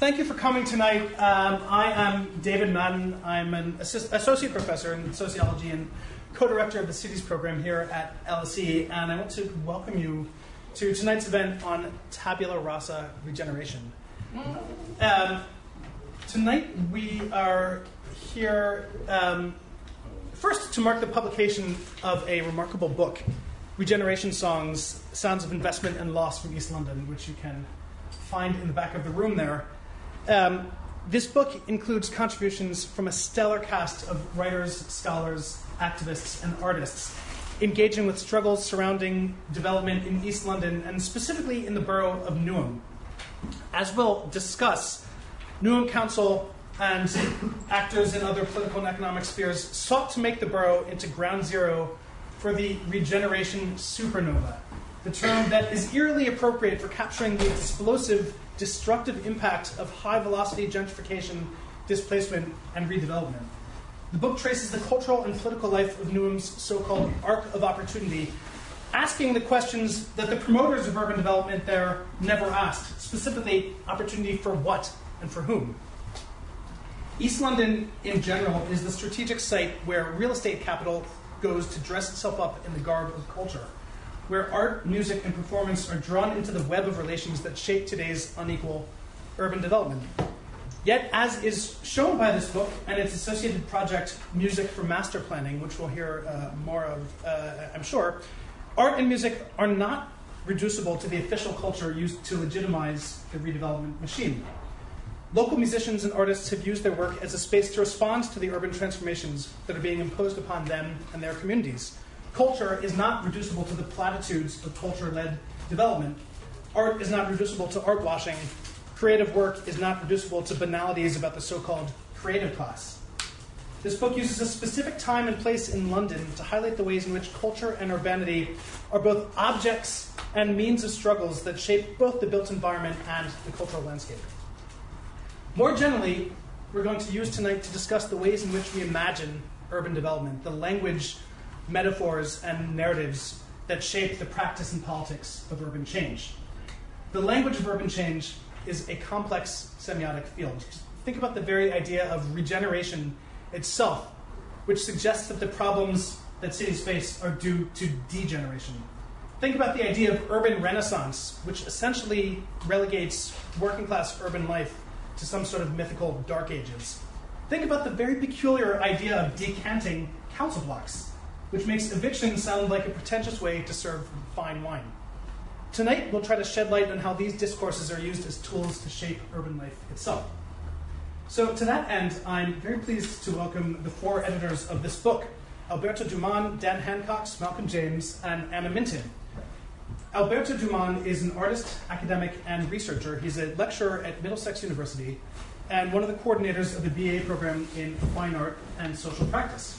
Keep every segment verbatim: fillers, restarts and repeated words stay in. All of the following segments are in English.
thank you for coming tonight. Um, I am David Madden. I'm an assist- associate professor in sociology and co-director of the Cities program here at L S E, and I want to welcome you to tonight's event on tabula rasa regeneration. Um, tonight we are here um, first to mark the publication of a remarkable book, Regeneration Songs, Sounds of Investment and Loss from East London, which you can find in the back of the room there. Um, this book includes contributions from a stellar cast of writers, scholars, activists, and artists engaging with struggles surrounding development in East London and specifically in the borough of Newham. As we'll discuss, Newham Council and actors in other political and economic spheres sought to make the borough into ground zero for the regeneration supernova, the term that is eerily appropriate for capturing the explosive, destructive impact of high-velocity gentrification, displacement, and redevelopment. The book traces the cultural and political life of Newham's so-called arc of opportunity, asking the questions that the promoters of urban development there never asked, specifically opportunity for what and for whom. East London, in general, is the strategic site where real estate capital goes to dress itself up in the garb of culture, where art, music, and performance are drawn into the web of relations that shape today's unequal urban development. Yet, as is shown by this book and its associated project, Music for Master Planning, which we'll hear uh, more of, uh, I'm sure, art and music are not reducible to the official culture used to legitimize the redevelopment machine. Local musicians and artists have used their work as a space to respond to the urban transformations that are being imposed upon them and their communities. Culture is not reducible to the platitudes of culture-led development. Art is not reducible to art washing. Creative work is not reducible to banalities about the so-called creative class. This book uses a specific time and place in London to highlight the ways in which culture and urbanity are both objects and means of struggles that shape both the built environment and the cultural landscape. More generally, we're going to use tonight to discuss the ways in which we imagine urban development, the language, metaphors, and narratives that shape the practice and politics of urban change. The language of urban change is a complex semiotic field. Just think about the very idea of regeneration itself, which suggests that the problems that cities face are due to degeneration. Think about the idea of urban renaissance, which essentially relegates working class urban life to some sort of mythical dark ages. Think about the very peculiar idea of decanting council blocks, which makes eviction sound like a pretentious way to serve fine wine. Tonight, we'll try to shed light on how these discourses are used as tools to shape urban life itself. So to that end, I'm very pleased to welcome the four editors of this book, Alberto Dumont, Dan Hancox, Malcolm James, and Anna Minton. Alberto Dumont is an artist, academic, and researcher. He's a lecturer at Middlesex University and one of the coordinators of the B A program in Fine Art and Social Practice.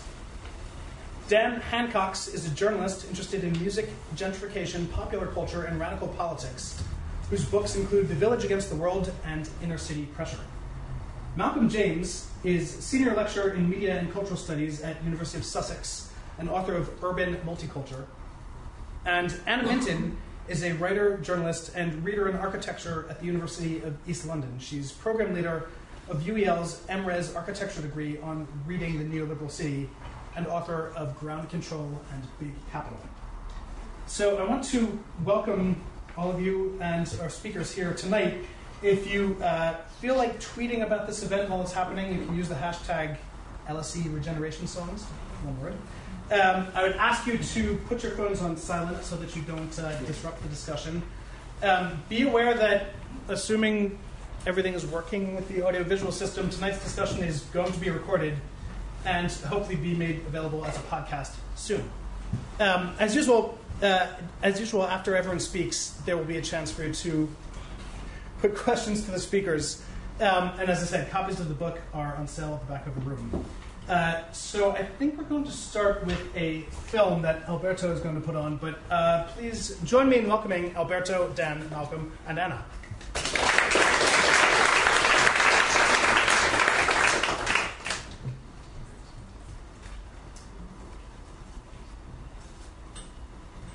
Dan Hancox is a journalist interested in music, gentrification, popular culture, and radical politics, whose books include The Village Against the World and Inner City Pressure. Malcolm James is senior lecturer in media and cultural studies at University of Sussex and author of Urban Multiculture. And Anna Minton is a writer, journalist, and reader in architecture at the University of East London. She's program leader of U E L's M Res architecture degree on reading the neoliberal city and author of Ground Control and Big Capital. So I want to welcome all of you and our speakers here tonight. If you uh, feel like tweeting about this event while it's happening, you can use the hashtag L S E Regeneration Songs, one word. Um, I would ask you to put your phones on silent so that you don't uh, disrupt the discussion. Um, be aware that, assuming everything is working with the audiovisual system, tonight's discussion is going to be recorded and hopefully be made available as a podcast soon. Um, as usual, uh, as usual, after everyone speaks, there will be a chance for you to put questions to the speakers. Um, and as I said, copies of the book are on sale at the back of the room. Uh, so I think we're going to start with a film that Alberto is going to put on, but uh, please join me in welcoming Alberto, Dan, Malcolm, and Anna.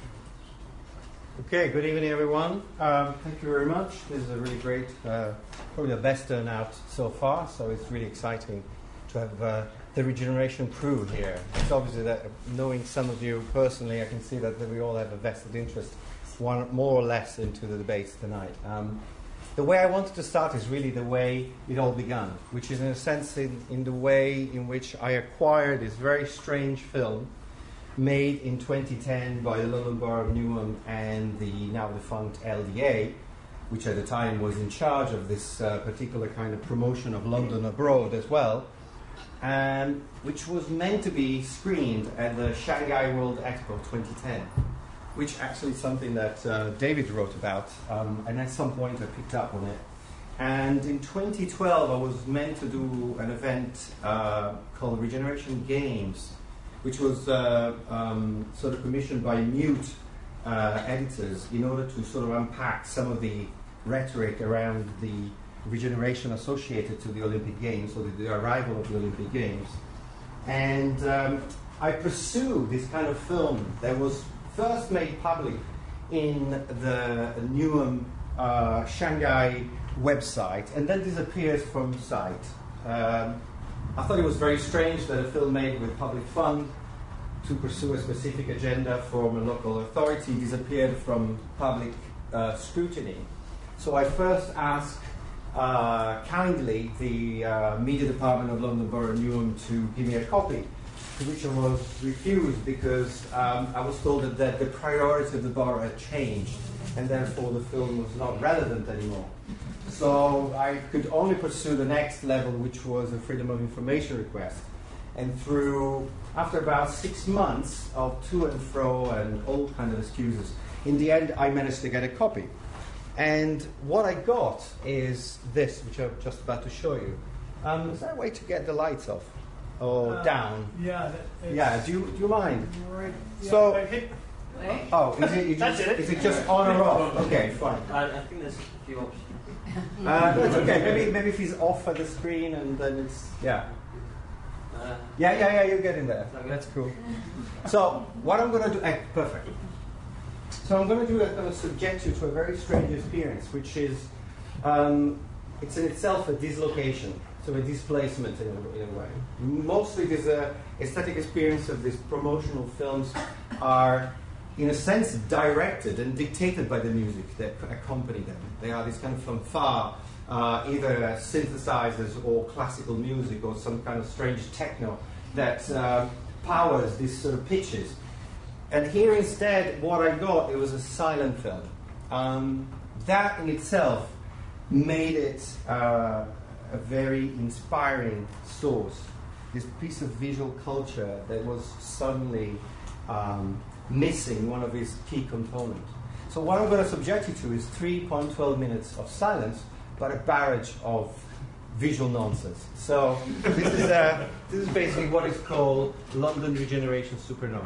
Okay, good evening, everyone. Um, thank you very much. This is a really great uh, probably the best turnout so far, so it's really exciting to have uh, the Regeneration crew here. It's obviously that, knowing some of you personally, I can see that, that we all have a vested interest, one more or less, into the debates tonight. Um, the way I wanted to start is really the way it all began, which is in a sense in, in the way in which I acquired this very strange film made in twenty ten by the London Borough of Newham and the now defunct L D A, which at the time was in charge of this uh, particular kind of promotion of London abroad as well, and which was meant to be screened at the Shanghai World Expo twenty ten, which actually is something that uh, David wrote about, um, and at some point I picked up on it. And in twenty twelve I was meant to do an event uh, called Regeneration Games, which was uh, um, sort of commissioned by Mute uh, editors in order to sort of unpack some of the rhetoric around the regeneration associated to the Olympic Games, or the, the arrival of the Olympic Games. And um, I pursued this kind of film that was first made public in the Newham uh, Shanghai website and then disappears from sight. Um, I thought it was very strange that a film made with public fund to pursue a specific agenda from a local authority disappeared from public uh, scrutiny. So I first asked uh, kindly the uh, media department of London Borough of Newham to give me a copy, to which I was refused because um, I was told that, that the priority of the borough had changed and therefore the film was not relevant anymore. So I could only pursue the next level, which was a freedom of information request. And through, after about six months of to and fro and all kind of excuses, in the end I managed to get a copy. And what I got is this, which I'm just about to show you. Um, is there a way to get the lights off or uh, down? Yeah. That, yeah. Do you do you mind? Right. Yeah, so. I hit, oh, is it? Is That's it, it. Is it just on or off? Okay, fine. I, I think there's a few options. Uh, that's okay. Maybe maybe if he's off at the screen and then it's yeah. Uh, yeah, yeah, yeah. You're getting there. Okay. That's cool. So what I'm going to do? Eh, perfect. So I'm going to do is going to subject you to a very strange experience, which is um, it's in itself a dislocation, so a displacement in a, in a way. Mostly, this uh, aesthetic experience of these promotional films are, in a sense, directed and dictated by the music that accompany them. They are this kind of from far, uh, either synthesizers or classical music or some kind of strange techno that uh, powers these sort of pitches. And here instead, what I got, it was a silent film. Um, that in itself made it uh, a very inspiring source. This piece of visual culture that was suddenly um, missing one of its key components. So what I'm going to subject you to is three point one two minutes of silence, but a barrage of visual nonsense. So this is, uh, this is basically what is called London Regeneration Supernova.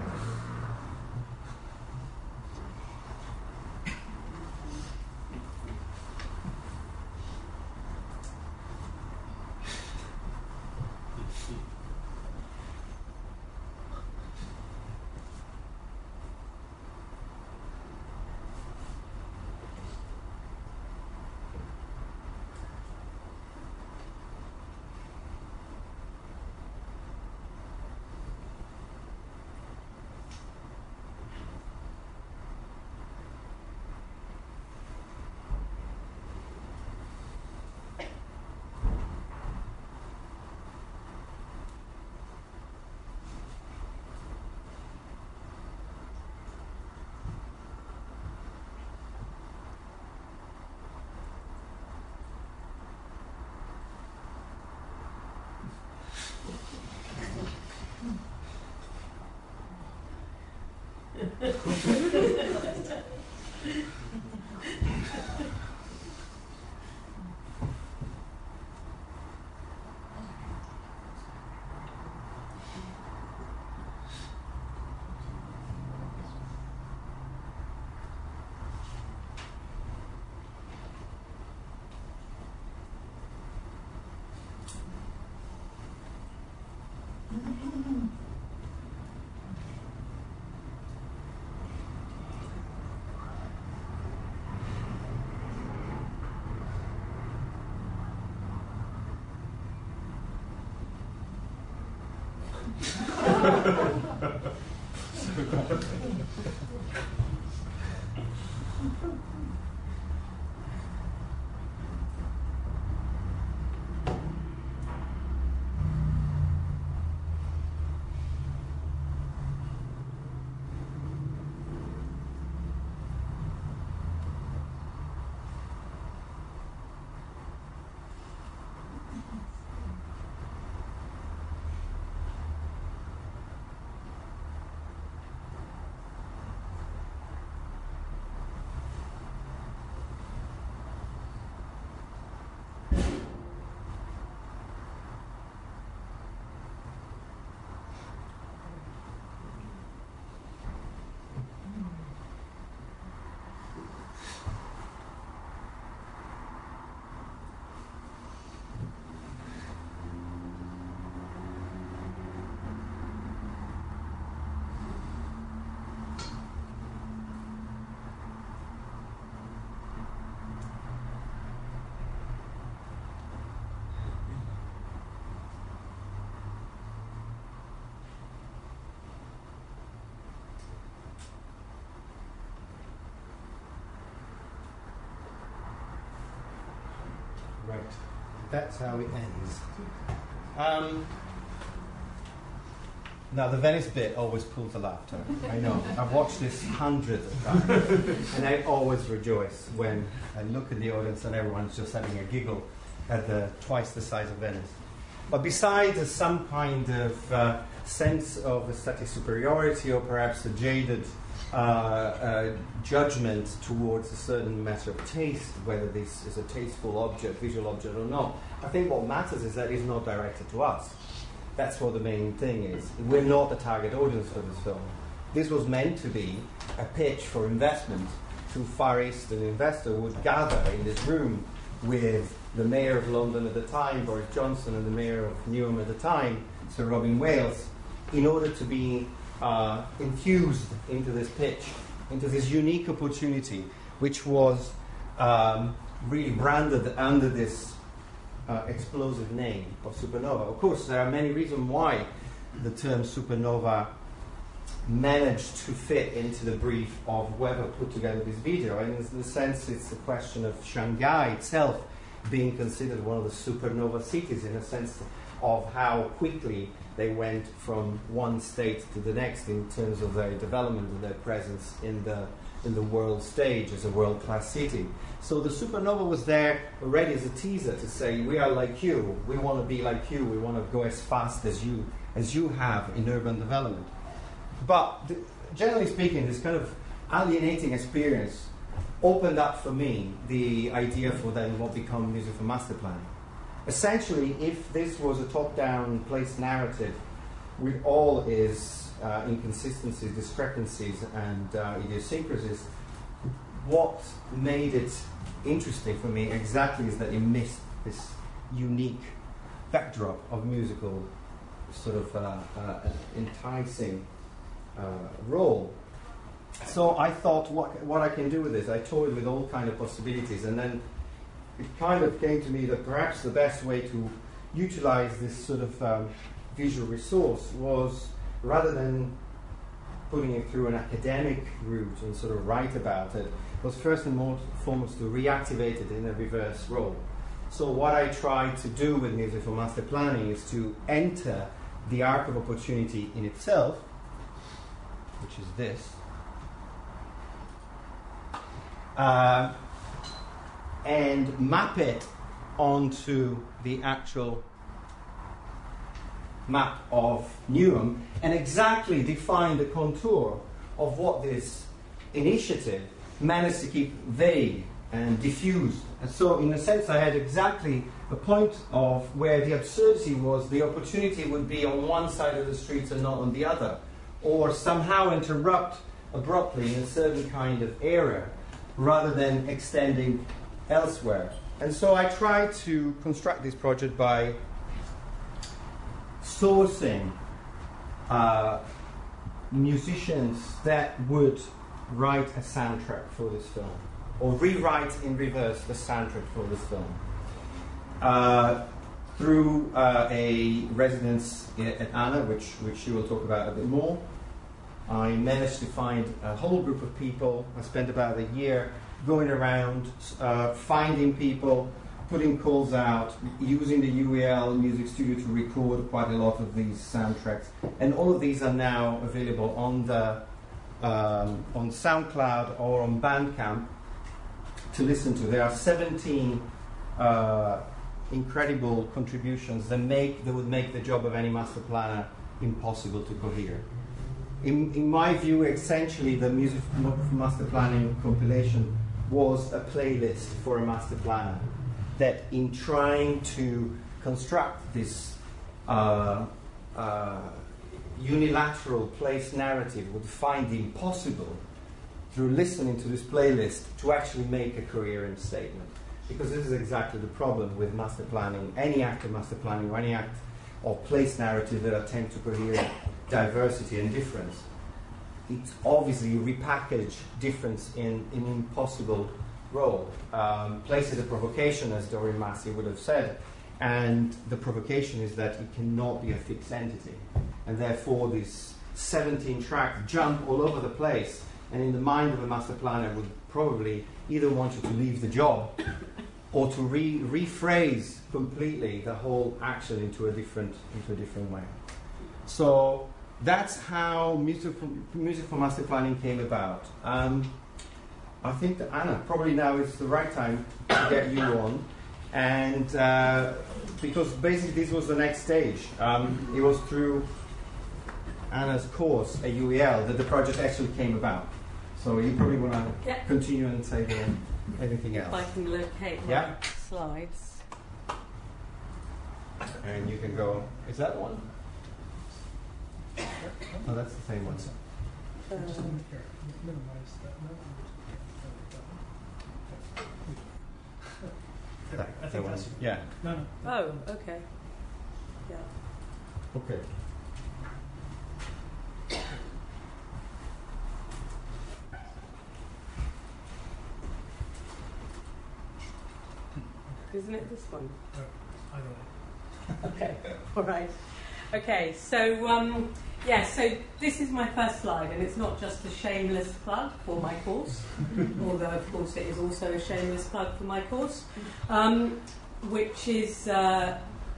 Right, that's how it ends. Um, now, the Venice bit always pulls the laughter. I know. I've watched this hundreds of times, and I always rejoice when I look at the audience and everyone's just having a giggle at the twice the size of Venice. But besides some kind of uh, sense of aesthetic superiority, or perhaps a jaded uh, uh, judgment towards a certain matter of taste, whether this is a tasteful object, visual object or not, I think what matters is that it's not directed to us. That's what the main thing is. We're not the target audience for this film. This was meant to be a pitch for investment to Far Eastern investor would gather in this room with the Mayor of London at the time, Boris Johnson, and the Mayor of Newham at the time, Sir Robin Wales, in order to be uh, infused into this pitch, into this unique opportunity, which was um, really branded under this uh, explosive name of supernova. Of course, there are many reasons why the term supernova managed to fit into the brief of whoever put together this video. And in the sense, it's a question of Shanghai itself being considered one of the supernova cities, in a sense of how quickly they went from one state to the next in terms of their development and their presence in the in the world stage as a world-class city. So the supernova was there already as a teaser to say, we are like you, we want to be like you, we want to go as fast as you as you have in urban development. But th- generally speaking, this kind of alienating experience opened up for me the idea for then what become music for master planning. Essentially, if this was a top-down place narrative with all its uh, inconsistencies, discrepancies, and uh, idiosyncrasies, what made it interesting for me exactly is that it missed this unique backdrop of musical sort of uh, uh, enticing uh, role. So I thought, what, what I can do with this, I toyed with all kind of possibilities, and then it kind of came to me that perhaps the best way to utilize this sort of um, visual resource was, rather than putting it through an academic route and sort of write about it, was first and foremost to reactivate it in a reverse role. So what I tried to do with Music for Master Planning is to enter the arc of opportunity in itself, which is this, uh, and map it onto the actual map of Newham, and exactly define the contour of what this initiative managed to keep vague and diffused. And so in a sense I had exactly a point of where the absurdity was the opportunity would be on one side of the street and not on the other, or somehow interrupt abruptly in a certain kind of area rather than extending elsewhere. And so I tried to construct this project by sourcing uh, musicians that would write a soundtrack for this film, or rewrite in reverse the soundtrack for this film. Uh, through uh, a residence at Anna, which, which she will talk about a bit more. I managed to find a whole group of people. I spent about a year going around, uh, finding people, putting calls out, using the U E L Music Studio to record quite a lot of these soundtracks. And all of these are now available on the um, on SoundCloud or on Bandcamp to listen to. There are seventeen uh, incredible contributions that make that would make the job of any master planner impossible to cohere. In, in my view, essentially, the music f- master planning compilation was a playlist for a master planner that, in trying to construct this uh, uh, unilateral place narrative, would find it impossible through listening to this playlist to actually make a coherent statement. Because this is exactly the problem with master planning, any act of master planning or any act of place narrative that attempt to cohere diversity and difference. It's obviously repackage difference in an impossible role. Um, place is a provocation, as Doreen Massey would have said, and the provocation is that it cannot be a fixed entity. And therefore these seventeen tracks jump all over the place, and in the mind of a master planner would probably either want you to leave the job or to re- rephrase completely the whole action into a different into a different way. So that's how music for, music for master planning came about. Um, I think that Anna, probably now is the right time to get you on, and uh, because basically this was the next stage. Um, it was through Anna's course at U E L that the project actually came about. So you probably want to yep. continue and say the, anything else. If I can locate my yeah. slides. And you can go, is that one? Oh, that's the same one. Um, That, I think that that's one. Yeah. No, no. oh, okay. Yeah. Okay. Isn't it this one? Uh, either way. Okay. All right. Okay. So um, yeah. So this is my first slide, and it's not just a shameless plug for my course, although of course it is also a shameless plug for my course, um, which is uh,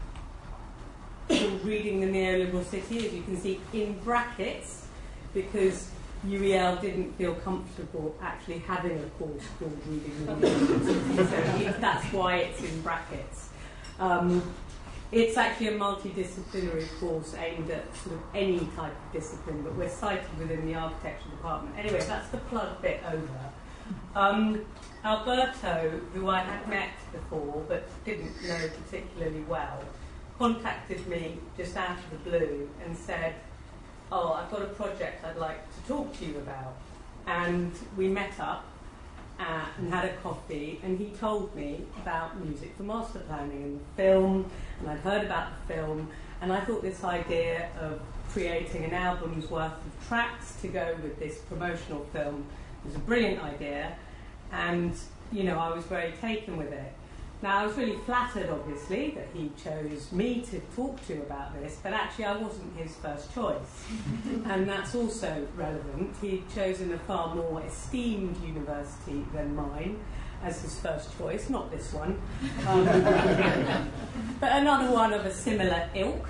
reading the neoliberal city, as you can see in brackets, because U E L didn't feel comfortable actually having a course called Reading the Neoliberal City, so that's why it's in brackets. Um, it's actually a multidisciplinary course aimed at sort of any type of discipline, but we're cited within the architecture department. Anyway, that's the plug bit over. Um, Alberto, who I had met before but didn't know particularly well, contacted me just out of the blue and said, oh, I've got a project I'd like to talk to you about. And we met up uh, and had a coffee, and he told me about music for master planning and the film, and I'd heard about the film, and I thought this idea of creating an album's worth of tracks to go with this promotional film was a brilliant idea, and, you know, I was very taken with it. Now, I was really flattered, obviously, that he chose me to talk to about this, but actually I wasn't his first choice. And that's also relevant. He'd chosen a far more esteemed university than mine as his first choice, not this one, um, but another one of a similar ilk.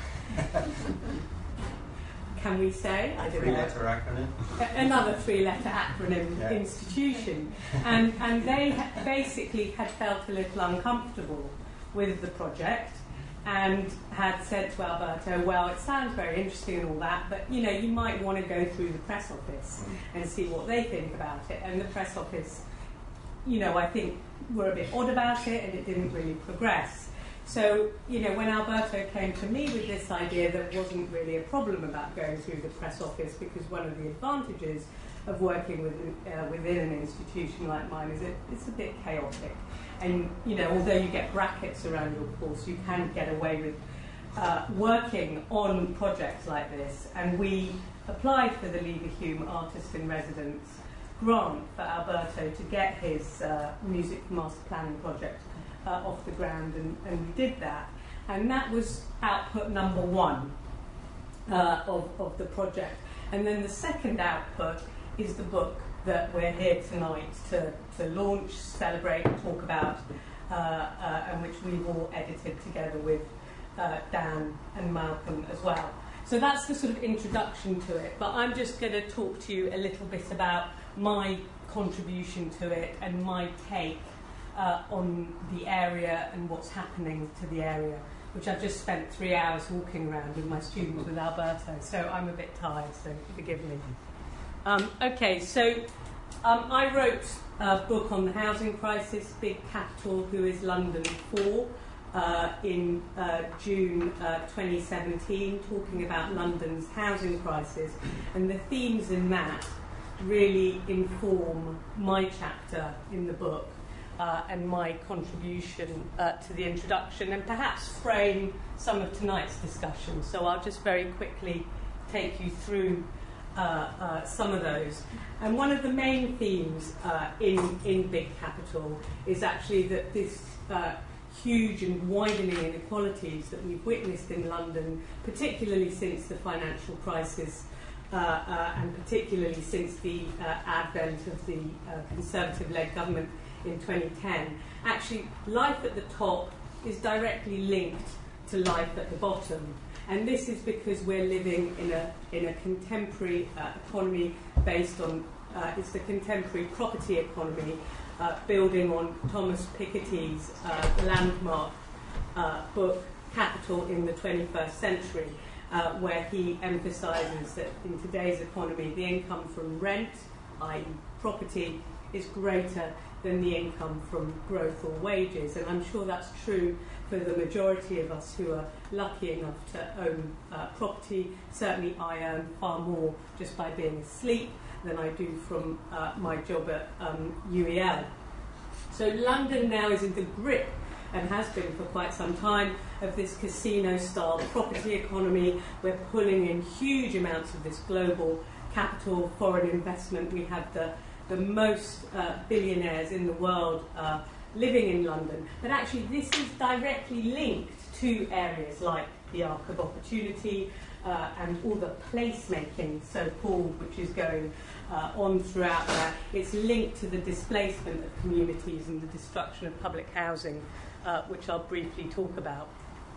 Can we say? I don't know. Three-letter acronym. Another three-letter acronym yeah. institution, and and they ha- basically had felt a little uncomfortable with the project, and had said to Alberto, "Well, it sounds very interesting and all that, but you know, you might want to go through the press office and see what they think about it." And the press office, you know, I think were a bit odd about it, and it didn't really progress. So, you know, when Alberto came to me with this idea, there wasn't really a problem about going through the press office, because one of the advantages of working with, uh, within an institution like mine is it, it's a bit chaotic. And, you know, although you get brackets around your course, you can get away with uh, working on projects like this. And we applied for the Leverhulme Artist in Residence grant for Alberto to get his uh, music master planning project Uh, off the ground, and, and we did that. And that was output number one uh, of, of the project. And then the second output is the book that we're here tonight to, to launch, celebrate, talk about, uh, uh, and which we've all edited together with uh, Dan and Malcolm as well. So that's the sort of introduction to it. But I'm just going to talk to you a little bit about my contribution to it and my take uh, on the area and what's happening to the area, which I've just spent three hours walking around with my students with Alberto, so I'm a bit tired, so forgive me. Um, okay, so um, I wrote a book on the housing crisis, Big Capital, Who is London For, uh, in uh, June uh, twenty seventeen, talking about London's housing crisis, and the themes in that really inform my chapter in the book. Uh, and my contribution uh, to the introduction, and perhaps frame some of tonight's discussion. So I'll just very quickly take you through uh, uh, some of those. And one of the main themes uh, in, in Big Capital is actually that this uh, huge and widening inequalities that we've witnessed in London, particularly since the financial crisis, uh, uh, and particularly since the uh, advent of the uh, Conservative-led government in twenty ten, actually life at the top is directly linked to life at the bottom. And this is because we're living in a in a contemporary uh, economy based on, uh, it's the contemporary property economy, uh, building on Thomas Piketty's uh, landmark uh, book, Capital in the twenty-first Century, uh, where he emphasises that in today's economy, the income from rent, that is property, is greater than the income from growth or wages. And I'm sure that's true for the majority of us who are lucky enough to own uh, property. Certainly I earn far more just by being asleep than I do from uh, my job at um, U E L. So London now is in the grip, and has been for quite some time, of this casino-style property economy. We're pulling in huge amounts of this global capital, foreign investment. We have the the most uh, billionaires in the world uh, living in London. But actually this is directly linked to areas like the Arc of Opportunity uh, and all the placemaking, so-called, which is going uh, on throughout there. It's linked to the displacement of communities and the destruction of public housing, uh, which I'll briefly talk about.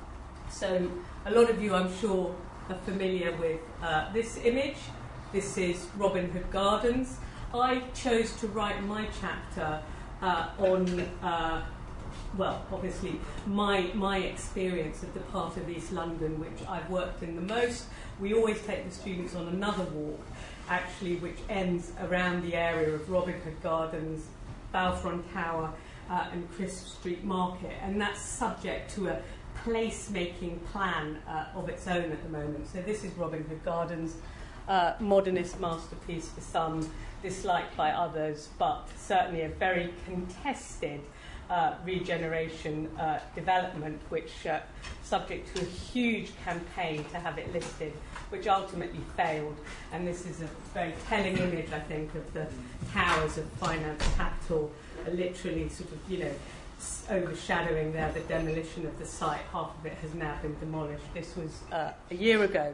So a lot of you, I'm sure, are familiar with uh, this image. This is Robin Hood Gardens. I chose to write my chapter uh, on, uh, well, obviously, my, my experience of the part of East London which I've worked in the most. We always take the students on another walk, actually, which ends around the area of Robin Hood Gardens, Balfron Tower, uh, and Crisp Street Market, and that's subject to a place-making plan uh, of its own at the moment. So this is Robin Hood Gardens, uh, modernist masterpiece for some, disliked by others, but certainly a very contested uh, regeneration uh, development, which uh, subject to a huge campaign to have it listed, which ultimately failed. And this is a very telling image, I think, of the towers of finance capital, uh, literally sort of, you know, overshadowing there the demolition of the site. Half of it has now been demolished. This was uh, a year ago.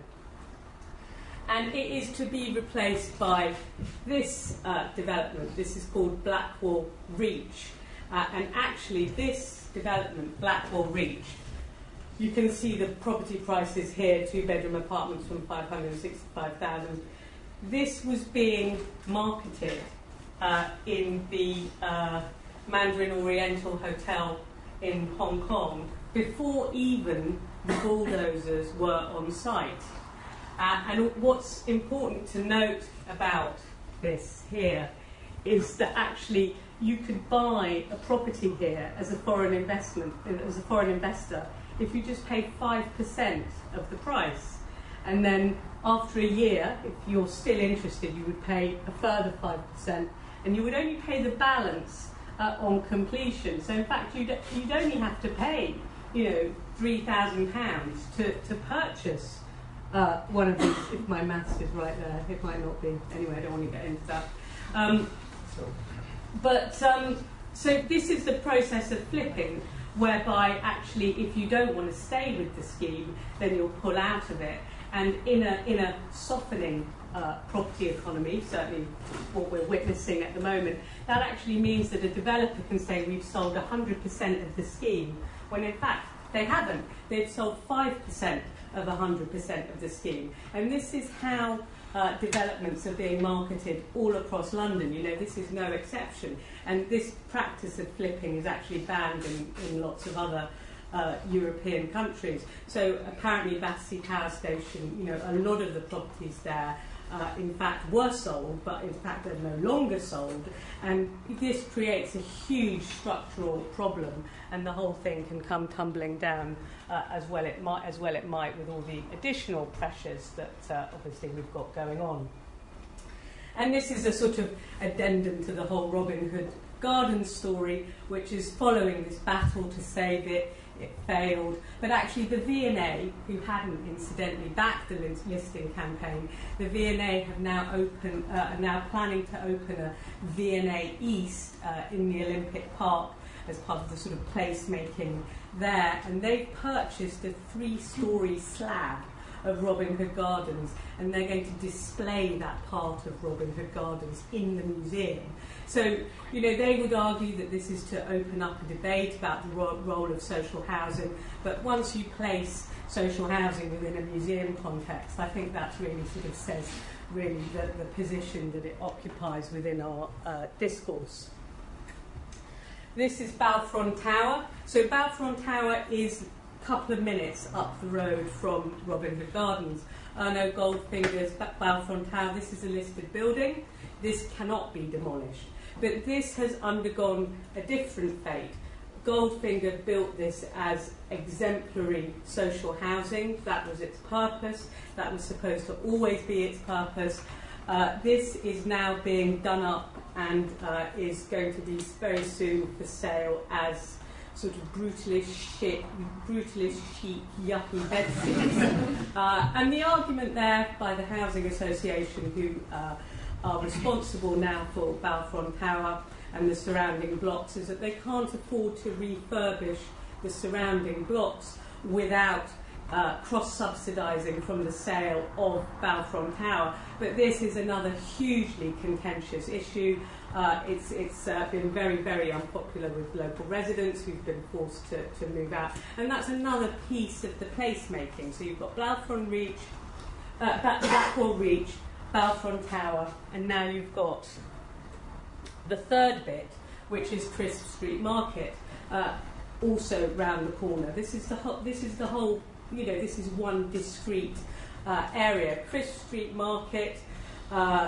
And it is to be replaced by this uh, development. This is called Blackwall Reach. Uh, and actually this development, Blackwall Reach, you can see the property prices here, two-bedroom apartments from five hundred sixty-five thousand. This was being marketed uh, in the uh, Mandarin Oriental Hotel in Hong Kong before even the bulldozers were on site. Uh, and what's important to note about this here is that actually you could buy a property here as a foreign investment, as a foreign investor, if you just pay five percent of the price. And then after a year, if you're still interested, you would pay a further five percent, and you would only pay the balance uh, on completion. So in fact, you'd, you'd only have to pay, you know, three thousand pounds to, to purchase Uh, one of these, if my maths is right there. It might not be. Anyway, I don't want to get into that. Um, but, um, so this is the process of flipping. whereby actually if you don't want to stay with the scheme, then you'll pull out of it. And in a, in a softening uh, property economy, certainly what we're witnessing at the moment, that actually means that a developer can say we've sold one hundred percent of the scheme, when in fact they haven't. They've sold five percent of one hundred percent of the scheme. And this is how uh, developments are being marketed all across London. You know, this is no exception. And this practice of flipping is actually banned in, in lots of other uh, European countries. So apparently Battersea Power Station, you know, a lot of the properties there Uh, in fact were sold, but in fact they're no longer sold, and this creates a huge structural problem, and the whole thing can come tumbling down uh, as well it might as well it might with all the additional pressures that uh, obviously we've got going on. And this is a sort of addendum to the whole Robin Hood Gardens story, which is following this battle to save it. It failed, but actually the V and A, who hadn't incidentally backed the listing campaign, the V and A have now open, uh, are now planning to open a V and A East uh, in the Olympic Park as part of the sort of placemaking there, and they've purchased a three-storey slab of Robin Hood Gardens, and they're going to display that part of Robin Hood Gardens in the museum. So, you know, they would argue that this is to open up a debate about the ro- role of social housing, but once you place social housing within a museum context, I think that really sort of says really the, the position that it occupies within our uh, discourse. This is Balfron Tower. So Balfron Tower is couple of minutes up the road from Robin Hood Gardens. Erno Goldfinger's Balfron Tower, this is a listed building. This cannot be demolished. But this has undergone a different fate. Goldfinger built this as exemplary social housing. That was its purpose. That was supposed to always be its purpose. Uh, this is now being done up and uh, is going to be very soon for sale as sort of brutalist shit, brutalist chic, yuppie bedsitters. uh, and the argument there by the Housing Association, who uh, are responsible now for Balfron Tower and the surrounding blocks, is that they can't afford to refurbish the surrounding blocks without uh, cross-subsidising from the sale of Balfron Tower. But this is another hugely contentious issue. Uh, it's it's uh, been very, very unpopular with local residents who've been forced to, to move out. And that's another piece of the placemaking. So you've got Balfron Reach, uh, Blackwall Reach, Balfron Tower, and now you've got the third bit, which is Crisp Street Market, uh, also round the corner. This is the ho- this is the whole, you know, this is one discrete uh, area. Crisp Street Market, uh,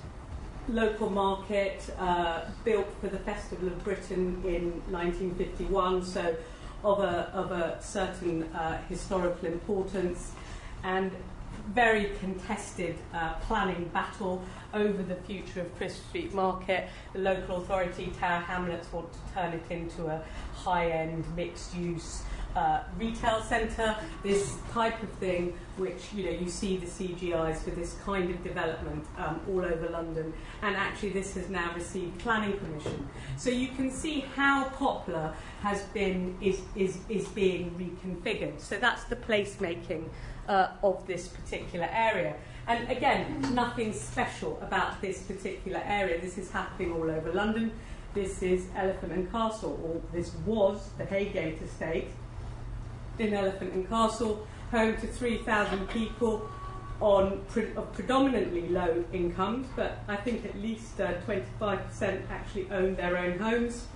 local market, uh, built for the Festival of Britain in nineteen fifty-one, so of a, of a certain uh, historical importance, and very contested uh, planning battle over the future of Crisp Street Market. The local authority, Tower Hamlets, want to turn it into a high-end, mixed-use uh, retail centre. This type of thing, which, you know, you see the C G Is for this kind of development um, all over London, and actually this has now received planning permission. So you can see how Poplar has been is is is being reconfigured. So that's the placemaking uh, of this particular area. And again, nothing special about this particular area. This is happening all over London. This is Elephant and Castle, or this was the Haygate estate in Elephant and Castle, home to three thousand people on pre- of predominantly low incomes, but I think at least uh, twenty-five percent actually own their own homes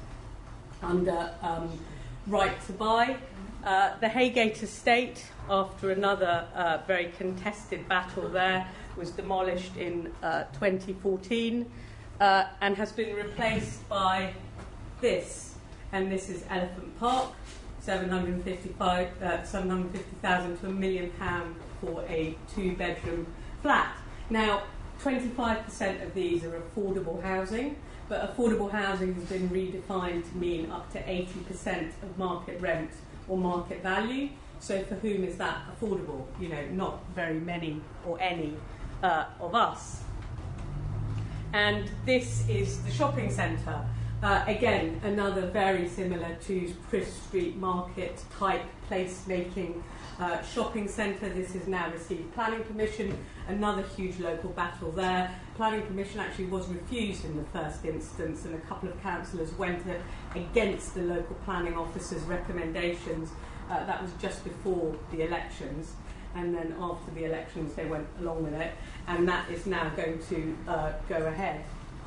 under um, right to buy. Uh, the Haygate estate, after another uh, very contested battle there, was demolished in uh, twenty fourteen uh, and has been replaced by this. And this is Elephant Park, seven hundred fifty thousand to a million pound for a two-bedroom flat. Now, twenty-five percent of these are affordable housing, but affordable housing has been redefined to mean up to eighty percent of market rent or market value. So for whom is that affordable? You know, not very many or any uh, of us. And this is the shopping centre Uh, again, another very similar to Chris Street Market type place-making uh, shopping centre. This has now received planning permission. Another huge local battle there. Planning permission actually was refused in the first instance, and a couple of councillors went uh, against the local planning officer's recommendations. Uh, that was just before the elections, and then after the elections they went along with it, and that is now going to uh, go ahead.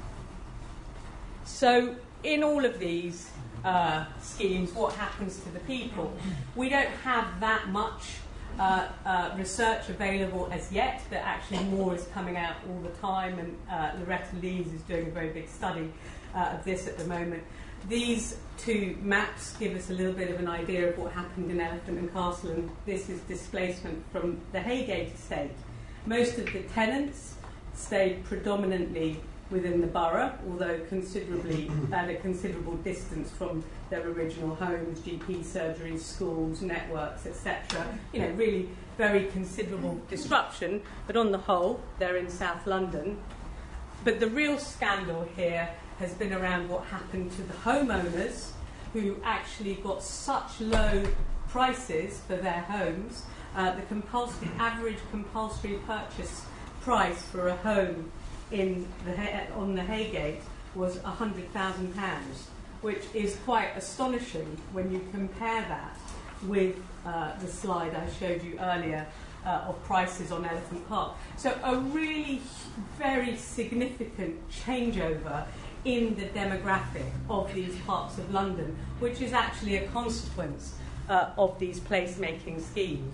So in all of these uh, schemes, what happens to the people? We don't have that much uh, uh, research available as yet, but actually more is coming out all the time, and uh, Loretta Lees is doing a very big study uh, of this at the moment. These two maps give us a little bit of an idea of what happened in Elephant and Castle, and this is displacement from the Haygate estate. Most of the tenants stayed predominantly within the borough, although considerably at a considerable distance from their original homes, G P surgeries, schools, networks, et cetera. You know, really very considerable disruption, but on the whole, they're in South London. But the real scandal here has been around what happened to the homeowners who actually got such low prices for their homes. Uh, the compulsory, average compulsory purchase price for a home in the, on the Haygate was one hundred thousand pounds, which is quite astonishing when you compare that with uh, the slide I showed you earlier uh, of prices on Elephant Park. So a really very significant changeover in the demographic of these parts of London, which is actually a consequence uh, of these place-making schemes.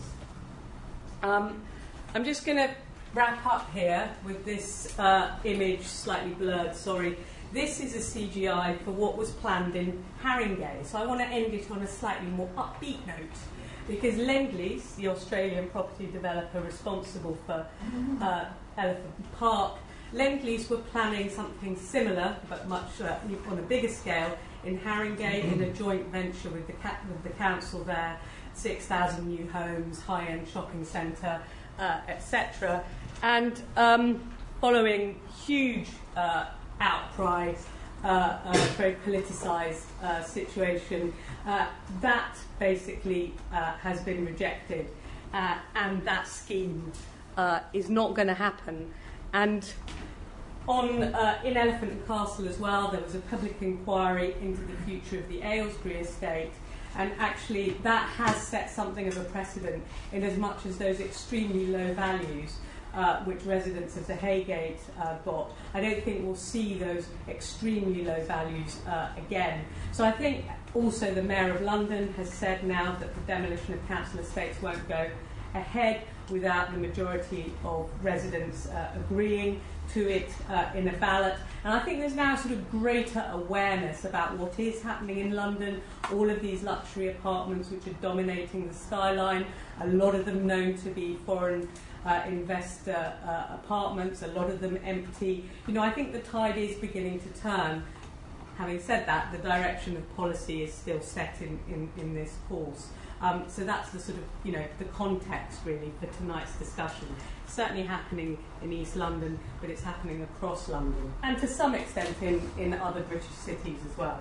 Um, I'm just going to wrap up here with this uh, image, slightly blurred, sorry. This is a C G I for what was planned in Haringey. So I want to end it on a slightly more upbeat note, because Lendlease, the Australian property developer responsible for uh, Elephant Park, Lendlease were planning something similar, but much uh, on a bigger scale, in Haringey in a joint venture with the, ca- with the council there, six thousand new homes, high-end shopping centre, uh, et cetera. And um, following huge uh, outcry, uh, a very politicised uh, situation, uh, that basically uh, has been rejected, uh, and that scheme uh, is not going to happen. And on uh, in Elephant and Castle as well, there was a public inquiry into the future of the Aylesbury estate, and actually that has set something of a precedent in as much as those extremely low values uh, which residents of the Haygate uh, got, I don't think we'll see those extremely low values uh, again. So I think also the Mayor of London has said now that the demolition of council estates won't go ahead without the majority of residents uh, agreeing to it uh, in a ballot. And I think there's now sort of greater awareness about what is happening in London, all of these luxury apartments which are dominating the skyline, a lot of them known to be foreign uh, investor uh, apartments, a lot of them empty. You know, I think the tide is beginning to turn. Having said that, the direction of policy is still set in, in, in this course. Um, so that's the sort of, you know, the context really for tonight's discussion. It's certainly happening in East London, but it's happening across London, and to some extent in, in other British cities as well.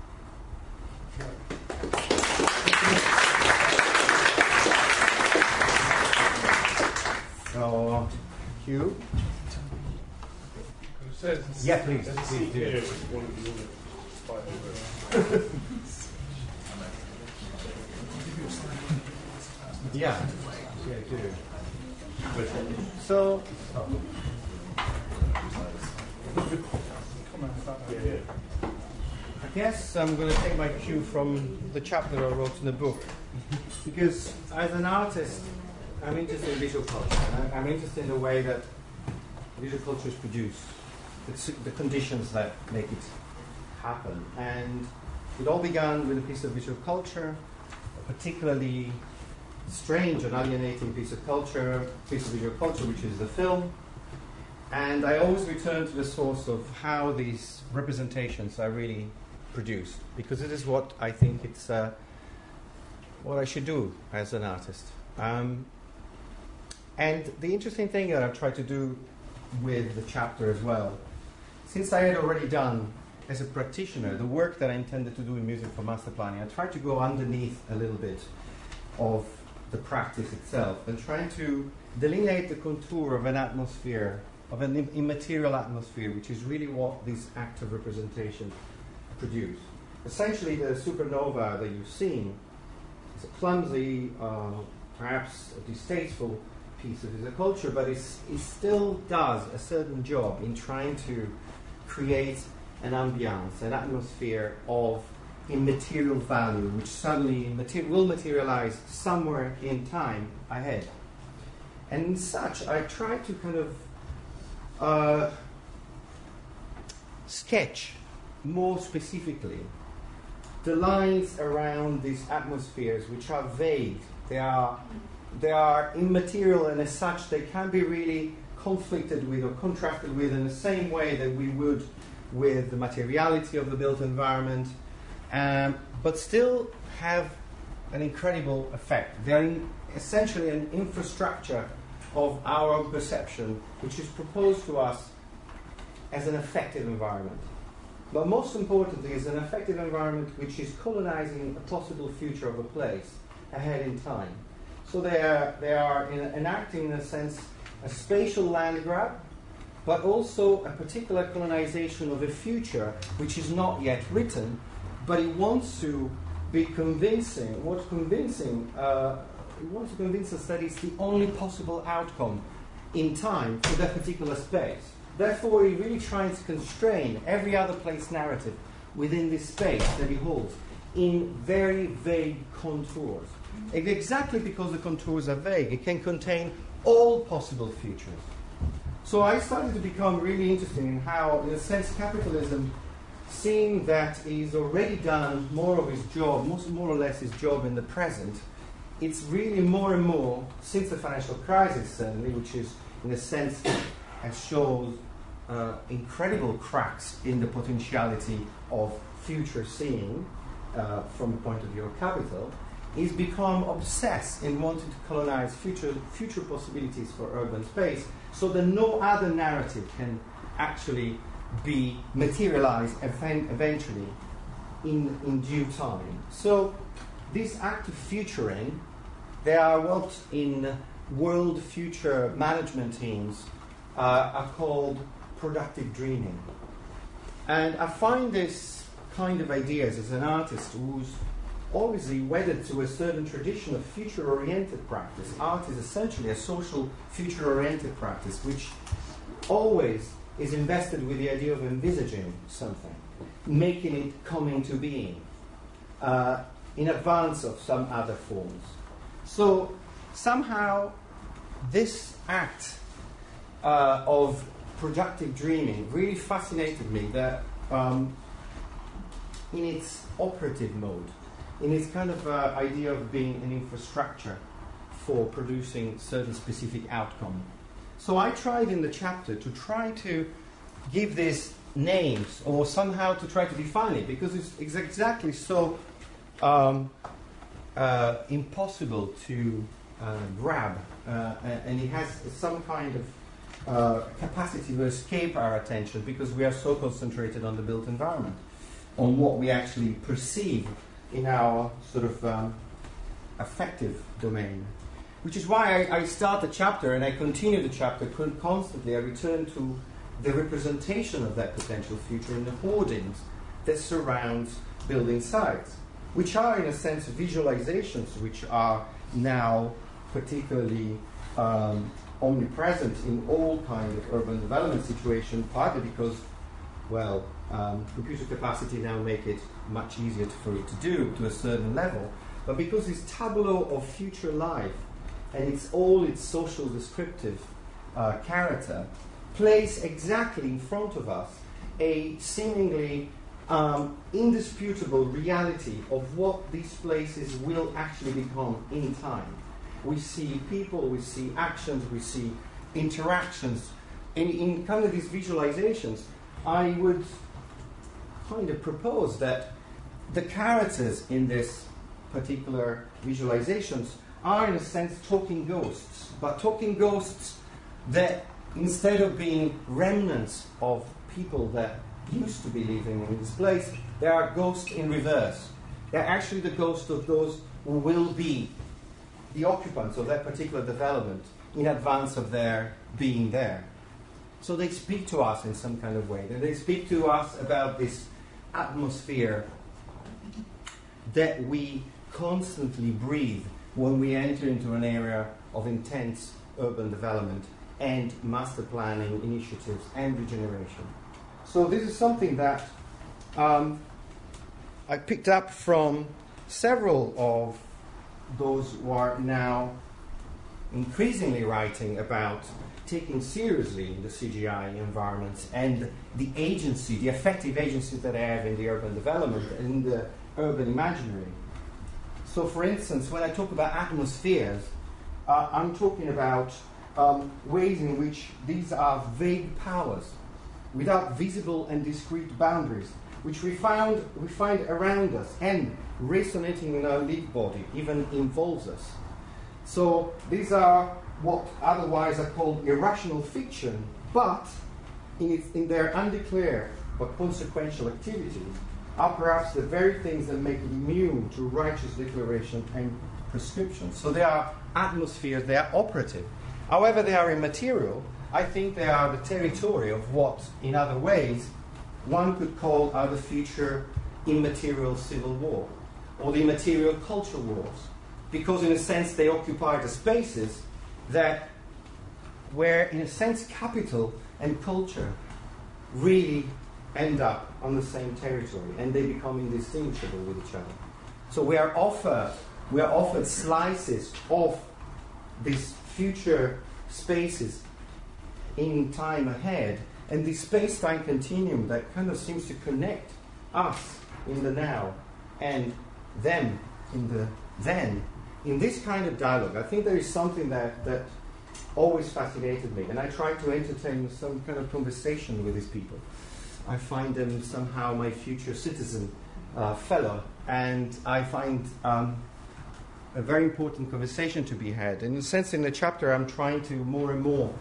So, Hugh? Yeah, please. please do. Yeah, yeah, I do. So, I guess I'm going to take my cue from the chapter I wrote in the book, because as an artist, I'm interested in visual culture. I'm interested in the way that visual culture is produced, the, the conditions that make it happen. And it all began with a piece of visual culture, a particularly strange and alienating piece of culture, piece of visual culture, which is the film. And I always return to the source of how these representations are really produced, because it is what I think it's uh, what I should do as an artist. Um, and the interesting thing that I've tried to do with the chapter as well, since I had already done as a practitioner, the work that I intended to do in Music for Master Planning, I tried to go underneath a little bit of the practice itself and trying to delineate the contour of an atmosphere, of an im- immaterial atmosphere, which is really what this act of representation produce. Essentially, the supernova that you've seen is a clumsy, uh, perhaps a distasteful piece of the culture, but it's, it still does a certain job in trying to create an ambiance, an atmosphere of immaterial value, which suddenly mater- will materialize somewhere in time ahead. And in such, I try to kind of uh, sketch more specifically the lines around these atmospheres, which are vague. They are, they are immaterial, and as such, they can be really conflicted with or contrasted with in the same way that we would with the materiality of the built environment, um, but still have an incredible effect. They are in essentially an infrastructure of our own perception, which is proposed to us as an affective environment. But most importantly, is an affective environment which is colonizing a possible future of a place ahead in time. So they are, they are in, enacting, in a sense, a spatial land grab, but also a particular colonization of a future which is not yet written, but it wants to be convincing. What's convincing? Uh, it wants to convince us that it's the only possible outcome in time for that particular space. Therefore, it really tries to constrain every other place narrative within this space that it holds in very vague contours. And exactly because the contours are vague, it can contain all possible futures. So I started to become really interested in how, in a sense, capitalism, seeing that he's already done more of his job, most, more or less his job in the present, it's really more and more, since the financial crisis certainly, which is, in a sense, has shown uh, incredible cracks in the potentiality of future seeing uh, from the point of view of capital, is become obsessed in wanting to colonize future, future possibilities for urban space, so that no other narrative can actually be materialized ev- eventually in, in due time. So this act of futuring, they are what in world future management teams uh, are called productive dreaming. And I find this kind of ideas as an artist who's obviously wedded to a certain tradition of future-oriented practice. Art is essentially a social future-oriented practice which always is invested with the idea of envisaging something, making it come into being uh, in advance of some other forms. So somehow this act uh, of productive dreaming really fascinated me, that um, in its operative mode, in its kind of uh, idea of being an infrastructure for producing certain specific outcome. So I tried in the chapter to try to give these names, or somehow to try to define it, because it's, it's exactly so um, uh, impossible to uh, grab, uh, and it has some kind of uh, capacity to escape our attention because we are so concentrated on the built environment, on what we actually perceive in our sort of um, affective domain. Which is why I, I start the chapter and I continue the chapter con- constantly. I return to the representation of that potential future in the hoardings that surround building sites, which are in a sense visualizations which are now particularly um, omnipresent in all kinds of urban development situations, partly because, well, um, computer capacity now make it much easier to, for it to do to a certain level, but because this tableau of future life and it's all its social descriptive uh, character plays exactly in front of us a seemingly um, indisputable reality of what these places will actually become in time. We see people, we see actions, we see interactions. In, in kind of these visualizations, I would kind of propose that the characters in this particular visualizations are in a sense talking ghosts, but talking ghosts that instead of being remnants of people that used to be living in this place. They are ghosts in reverse. They're actually the ghosts of those who will be the occupants of that particular development in advance of their being there. So they speak to us in some kind of way. They speak to us about this atmosphere that we constantly breathe when we enter into an area of intense urban development and master planning initiatives and regeneration. So this is something that um, I picked up from several of those who are now increasingly writing about taking seriously the C G I environments and the agency, the effective agency that they have in the urban development and in the urban imaginary. So, for instance, when I talk about atmospheres, uh, I'm talking about um, ways in which these are vague powers without visible and discrete boundaries, which we found we find around us and resonating in our lived body, even involves us. So these are what otherwise are called irrational fiction, but in, its, in their undeclared but consequential activity are perhaps the very things that make it immune to righteous declaration and prescription. So they are atmospheres, they are operative. However, they are immaterial. I think they are the territory of what, in other ways, one could call our future immaterial civil war, or the immaterial cultural wars, because in a sense they occupy the spaces that where, in a sense, capital and culture really end up on the same territory, and they become indistinguishable with each other. So we are offered, we are offered slices of these future spaces in time ahead, and this space-time continuum that kind of seems to connect us in the now and them in the then. In this kind of dialogue, I think there is something that, that always fascinated me, and I try to entertain some kind of conversation with these people. I find them somehow my future citizen uh, fellow, and I find um, a very important conversation to be had. In a sense, in the chapter, I'm trying to more and more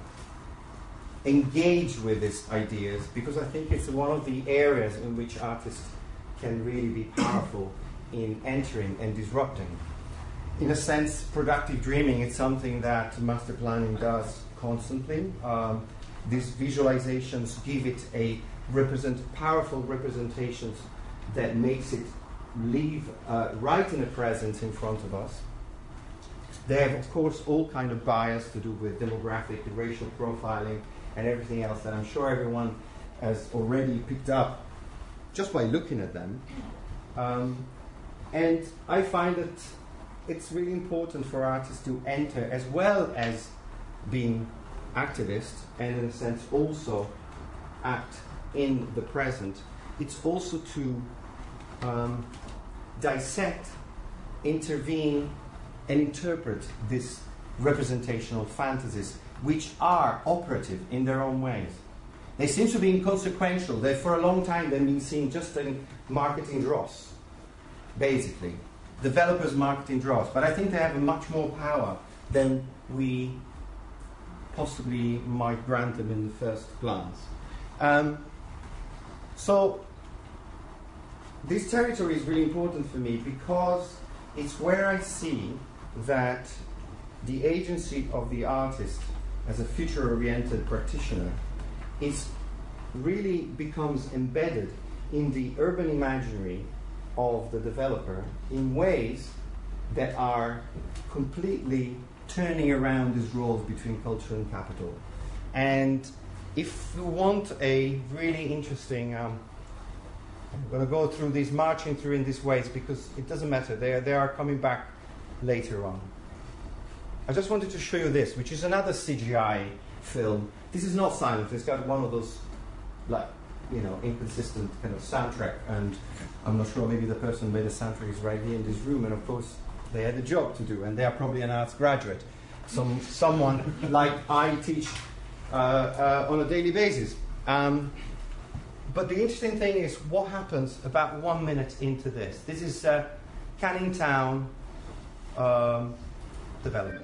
engage with these ideas, because I think it's one of the areas in which artists can really be powerful in entering and disrupting. In a sense, productive dreaming is something that master planning does constantly. Um, these visualizations give it a represent, powerful representations that makes it live uh, right in the present in front of us. They have, of course, all kind of bias to do with demographic and racial profiling and everything else that I'm sure everyone has already picked up just by looking at them. Um, and I find that it's really important for artists to enter, as well as being activists, and in a sense also act in the present. It's also to um, dissect, intervene, and interpret these representational fantasies, which are operative in their own ways. They seem to be inconsequential. They, for a long time, they've been seen just in marketing dross, basically. Developers marketing dross. But I think they have much more power than we possibly might grant them in the first glance. Um, so, this territory is really important for me because it's where I see that the agency of the artist as a future-oriented practitioner is really becomes embedded in the urban imaginary of the developer in ways that are completely turning around these roles between culture and capital. And if you want a really interesting, um, I'm going to go through these, marching through in these ways because it doesn't matter, they are, they are coming back later on. I just wanted to show you this, which is another C G I film. This is not silent, it's got one of those, like, you know, inconsistent kind of soundtrack, and I'm not sure, maybe the person who made the soundtrack is right here in this room, and of course they had a job to do, and they are probably an arts graduate. Some someone like I teach uh, uh, on a daily basis. Um, but the interesting thing is what happens about one minute into this. This is uh, Canning Town um, development.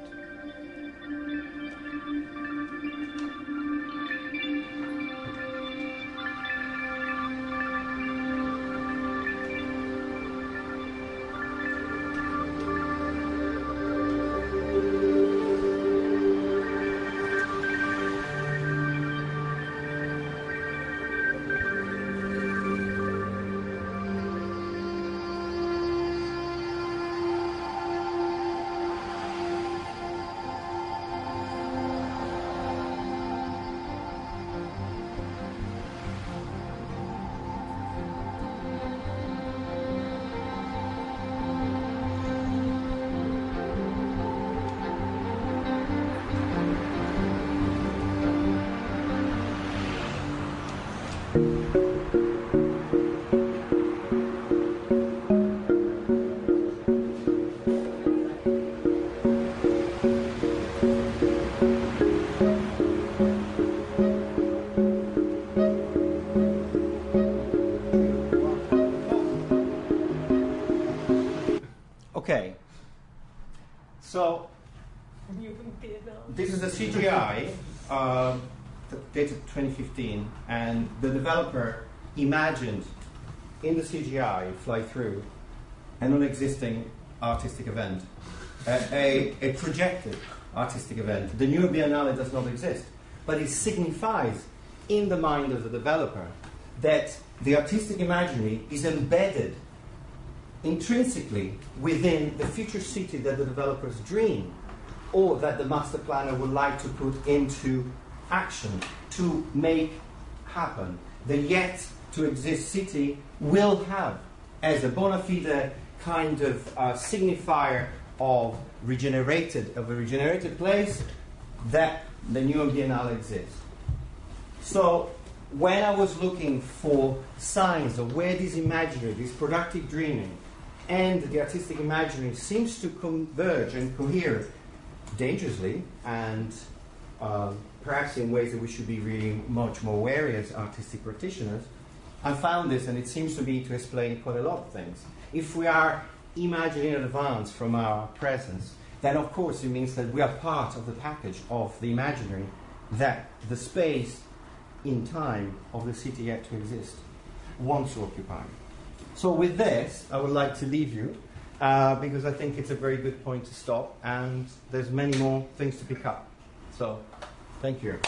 This is a C G I um, dated twenty fifteen, and the developer imagined in the C G I fly through a non-existing artistic event, a, a, a projected artistic event. The new Biennale does not exist, but it signifies in the mind of the developer that the artistic imaginary is embedded intrinsically within the future city that the developers dream, or that the master planner would like to put into action to make happen. The yet to exist city will have, as a bona fide kind of uh, signifier of regenerated, of a regenerated place, that the new Biennale exists. So when I was looking for signs of where this imaginary, this productive dreaming, and the artistic imaginary seems to converge and cohere dangerously, and um, perhaps in ways that we should be really much more wary as artistic practitioners, I found this, and it seems to me to explain quite a lot of things. If we are imagining in advance from our presence, then of course it means that we are part of the package of the imaginary, that the space in time of the city yet to exist wants to occupy. So with this, I would like to leave you, uh, because I think it's a very good point to stop, and there's many more things to pick up. So, thank you.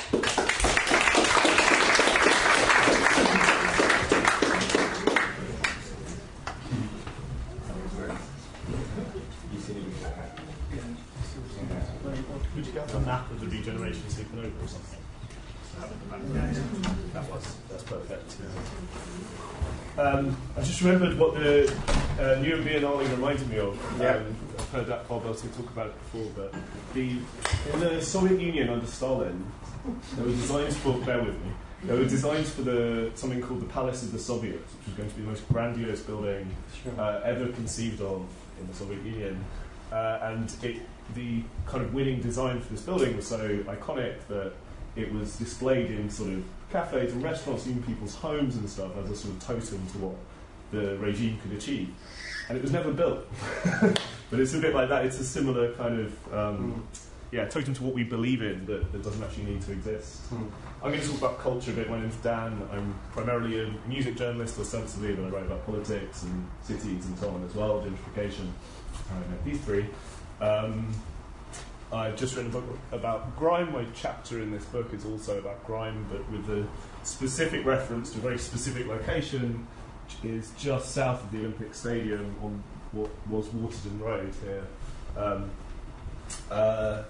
Would you get a map of the regeneration supernova or something? That was, that's perfect. Yeah. Um, I just remembered what the uh, new Biennale reminded me of. Yeah. Um, I've heard that Paul Belting talk about it before, but the in the Soviet Union under Stalin, there were designs for, bear with me, there were designs for the something called the Palace of the Soviets, which was going to be the most grandiose building Sure. uh, ever conceived of in the Soviet Union. Uh, and it, the kind of winning design for this building was so iconic that it was displayed in sort of cafes and restaurants, even people's homes and stuff, as a sort of totem to what the regime could achieve. And it was never built. But it's a bit like that. It's a similar kind of, um, yeah, totem to what we believe in that, that doesn't actually need to exist. Mm. I'm going to talk about culture a bit. My name's Dan. I'm primarily a music journalist, ostensibly, but I write about politics and cities and so on as well, gentrification. I know these three. Um, I've just written a book about grime. My chapter in this book is also about grime, but with a specific reference to a very specific location, which is just south of the Olympic Stadium on what was Waterton Road here. Um, uh,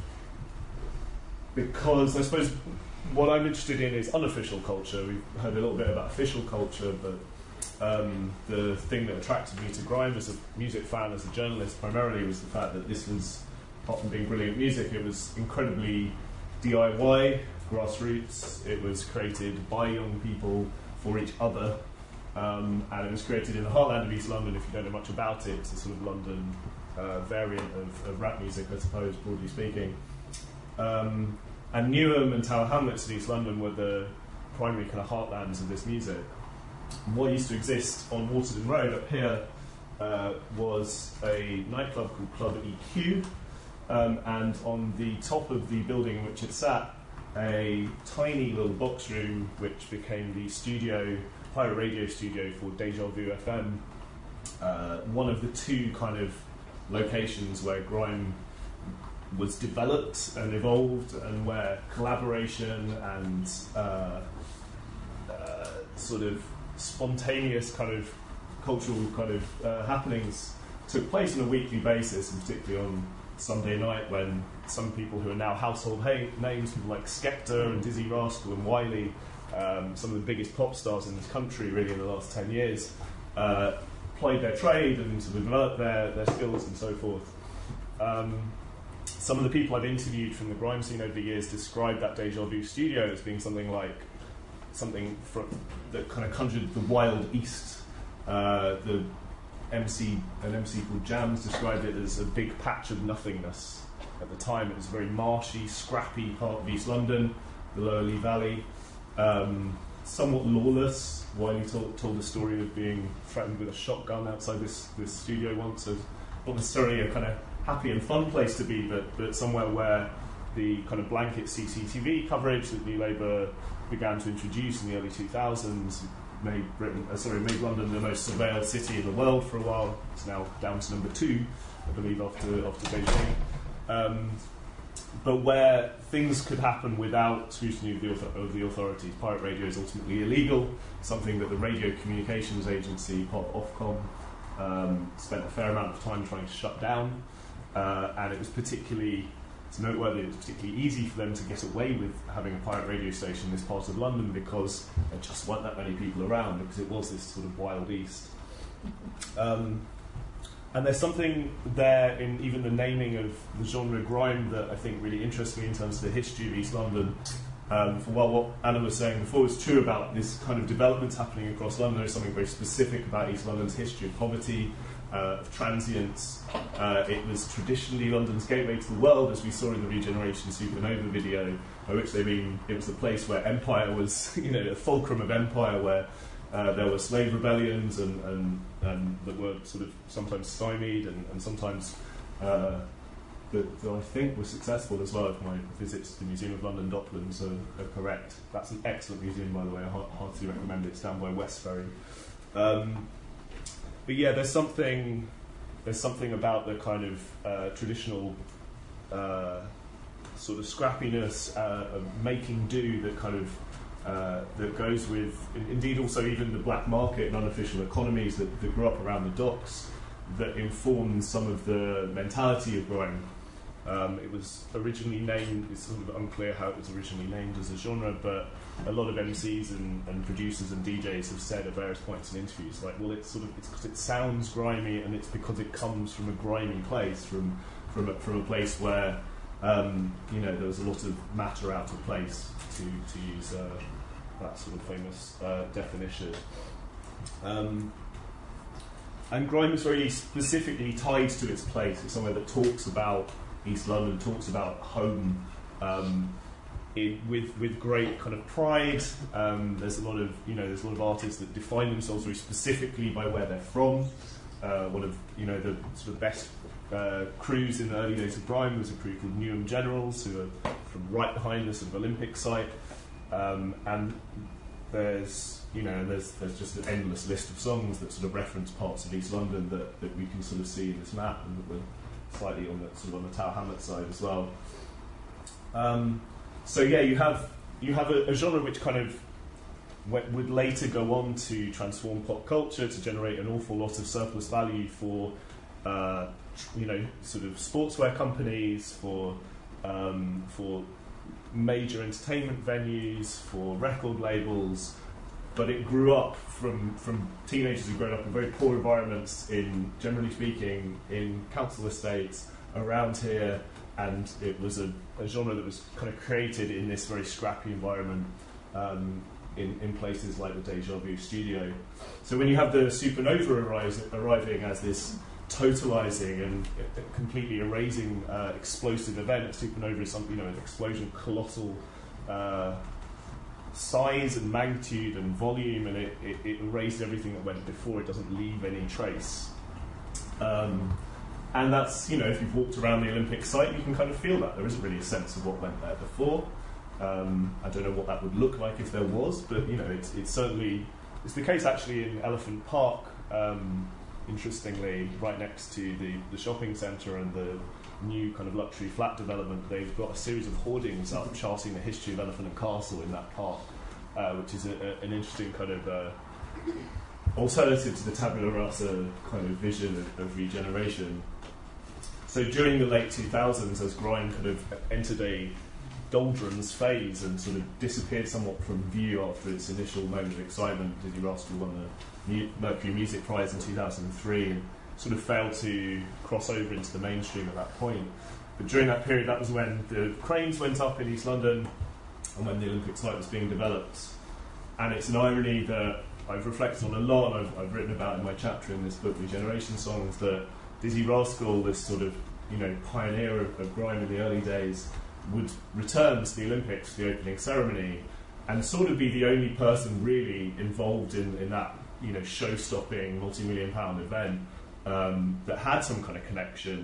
because I suppose what I'm interested in is unofficial culture. We've heard a little bit about official culture, but Um, the thing that attracted me to grime as a music fan, as a journalist, primarily was the fact that this was, apart from being brilliant music, it was incredibly D I Y, grassroots. It was created by young people for each other, um, and it was created in the heartland of East London. If you don't know much about it, it's a sort of London uh, variant of, of rap music, I suppose, broadly speaking. Um, and Newham and Tower Hamlets in East London were the primary kind of heartlands of this music. What used to exist on Waterton Road up here uh, was a nightclub called Club E Q, um, and on the top of the building in which it sat, a tiny little box room which became the studio, pirate radio studio for Deja Vu F M, uh, one of the two kind of locations where grime was developed and evolved, and where collaboration and uh, uh, sort of spontaneous kind of cultural kind of uh, happenings took place on a weekly basis, and particularly on Sunday night when some people who are now household ha- names, people like Skepta and Dizzy Rascal and Wiley, um, some of the biggest pop stars in this country really in the last ten years, uh, played their trade and sort of developed their, their skills and so forth. Um, some of the people I've interviewed from the grime scene over the years describe that Deja Vu studio as being something like something from, that kind of conjured the Wild East. Uh, the M C, an M C called Jams, described it as a big patch of nothingness. At the time, it was a very marshy, scrappy part of East London, the Lower Lee Valley, um, somewhat lawless. Wiley told, told the story of being threatened with a shotgun outside this, this studio once, as not necessarily a kind of happy and fun place to be, but, but somewhere where the kind of blanket C C T V coverage that New Labour began to introduce in the early two thousands made Britain, uh, sorry, made London the most surveilled city in the world for a while. It's now down to number two, I believe, after after Beijing. Um, but where things could happen without scrutiny of the, author- of the authorities. Pirate radio is ultimately illegal, something that the Radio Communications Agency, part of Ofcom, um, spent a fair amount of time trying to shut down. Uh, and it was particularly, it's noteworthy, it was particularly easy for them to get away with having a pirate radio station in this part of London because there just weren't that many people around, because it was this sort of wild east. Um, And there's something there in even the naming of the genre grime that I think really interests me in terms of the history of East London. Um, for while what Anna was saying before was true about this kind of developments happening across London, there is something very specific about East London's history of poverty, uh, of transience. Uh, it was traditionally London's gateway to the world, as we saw in the Regeneration Supernova video, by which they mean it was the place where empire was, you know, a fulcrum of empire, where Uh, there were slave rebellions and, and, and that were sort of sometimes stymied and, and sometimes uh, that, that I think were successful as well. If my visits to the Museum of London Docklands are, are correct. That's an excellent museum, by the way. I heart- heartily recommend it. It's down by Westbury. Um, but yeah, there's something there's something about the kind of uh, traditional uh, sort of scrappiness uh, of making do that kind of Uh, that goes with, indeed also even the black market and unofficial economies that, that grew up around the docks, that informed some of the mentality of grime. Um, it was originally named, it's sort of unclear how it was originally named as a genre, but a lot of M Cs and, and producers and D Js have said at various points in interviews, like, well, it's sort of, it's because it sounds grimy and it's because it comes from a grimy place, from, from, a, from a place where, um, you know, there was a lot of matter out of place, to, to use uh, that sort of famous uh, definition. Um, and grime is very specifically tied to its place. It's somewhere that talks about East London, talks about home um, in, with with great kind of pride. Um, there's a lot of you know there's a lot of artists that define themselves very specifically by where they're from. Uh, one of you know the sort of best uh, crews in the early days of grime was a crew called Newham Generals, who are from right behind the sort of Olympic site. Um, and there's, you know, there's there's just an endless list of songs that sort of reference parts of East London that, that we can sort of see in this map, and that we're slightly on the sort of on the Tower Hamlet side as well. Um, so yeah, you have you have a, a genre which kind of w- would later go on to transform pop culture, to generate an awful lot of surplus value for, uh, you know, sort of sportswear companies, for um, for major entertainment venues, for record labels, but it grew up from from teenagers who grew up in very poor environments, in, generally speaking, in council estates around here, and it was a, a genre that was kind of created in this very scrappy environment um, in, in places like the Deja Vu studio. So when you have the Supernova arise, arriving as this totalizing and uh, completely erasing uh, explosive event. Supernova is something, you know, an explosion of colossal uh, size and magnitude and volume, and it, it, it erased everything that went before. It doesn't leave any trace. Um, and that's, you know, if you've walked around the Olympic site, you can kind of feel that. There isn't really a sense of what went there before. Um, I don't know what that would look like if there was, but, you know, it's, it's certainly, it's the case actually in Elephant Park. Um, Interestingly, right next to the, the shopping centre and the new kind of luxury flat development, they've got a series of hoardings up charting the history of Elephant and Castle in that park, uh, which is a, a, an interesting kind of uh, alternative to the tabula rasa kind of vision of, of regeneration. So during the late two thousands, as grime kind of entered a doldrums phase and sort of disappeared somewhat from view after its initial moment of excitement, Dizzy Rascal won the Mercury Music Prize in two thousand three and sort of failed to cross over into the mainstream at that point. But during that period, that was when the cranes went up in East London and when the Olympic site was being developed. And it's an irony that I've reflected on a lot, and I've, I've written about in my chapter in this book, Regeneration Songs, that Dizzy Rascal, this sort of, you know, pioneer of, of grime in the early days, would return to the Olympics for the opening ceremony and sort of be the only person really involved in, in that, you know, show-stopping, multi-million pound event um, that had some kind of connection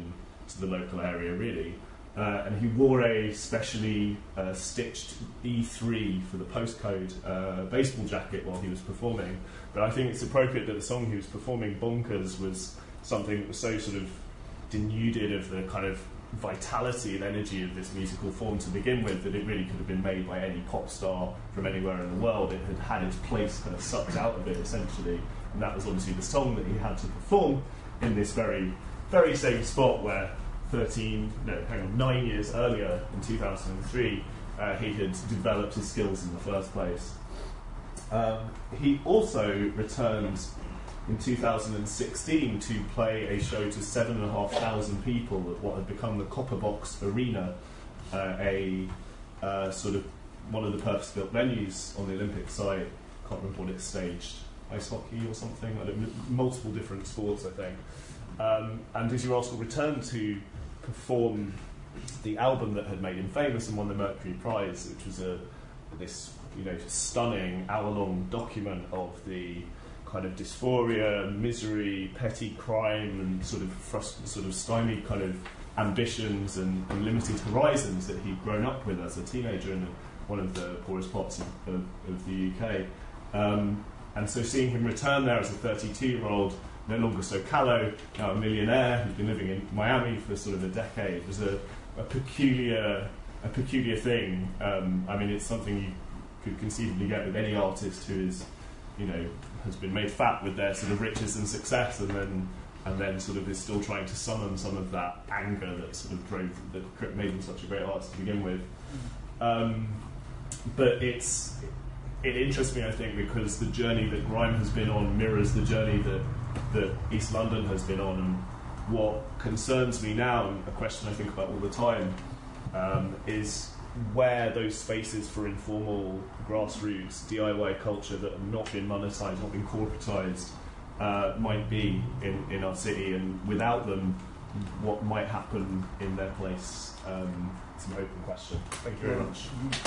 to the local area, really. Uh, and he wore a specially uh, stitched E three for the postcode uh, baseball jacket while he was performing. But I think it's appropriate that the song he was performing, Bonkers, was something that was so sort of denuded of the kind of vitality and energy of this musical form to begin with, that it really could have been made by any pop star from anywhere in the world. It had had its place kind of sucked out of it, essentially, and that was obviously the song that he had to perform in this very, very same spot where thirteen, no, hang on, nine years earlier, in two thousand three, uh, he had developed his skills in the first place. Um, he also returned in two thousand sixteen to play a show to seven and a half thousand people at what had become the Copper Box Arena, uh, a uh, sort of one of the purpose-built venues on the Olympic side. Can't remember what it's staged, ice hockey or something. I don't, multiple different sports, I think. Um, and Dizzy Rascal returned to perform the album that had made him famous and won the Mercury Prize, which was a this you know stunning hour-long document of the kind of dysphoria, misery, petty crime, and sort of frust- sort of stymied kind of ambitions and, and limited horizons that he'd grown up with as a teenager in one of the poorest parts of, of, of the U K. Um, and so seeing him return there as a thirty-two-year-old, no longer so callow, now a millionaire who's been living in Miami for sort of a decade, was a, a peculiar a peculiar thing. Um, I mean, it's something you could conceivably get with any artist who is, you know, has been made fat with their sort of riches and success, and then and then sort of is still trying to summon some of that anger that sort of drove that made him such a great artist to begin with. Um, but it's it interests me, I think, because the journey that grime has been on mirrors the journey that that East London has been on, and what concerns me now, and a question I think about all the time, um, is where those spaces for informal grassroots D I Y culture that have not been monetised, not been corporatised, uh, might be in, in our city, and without them, what might happen in their place. Um, it's an open question. Thank you very much.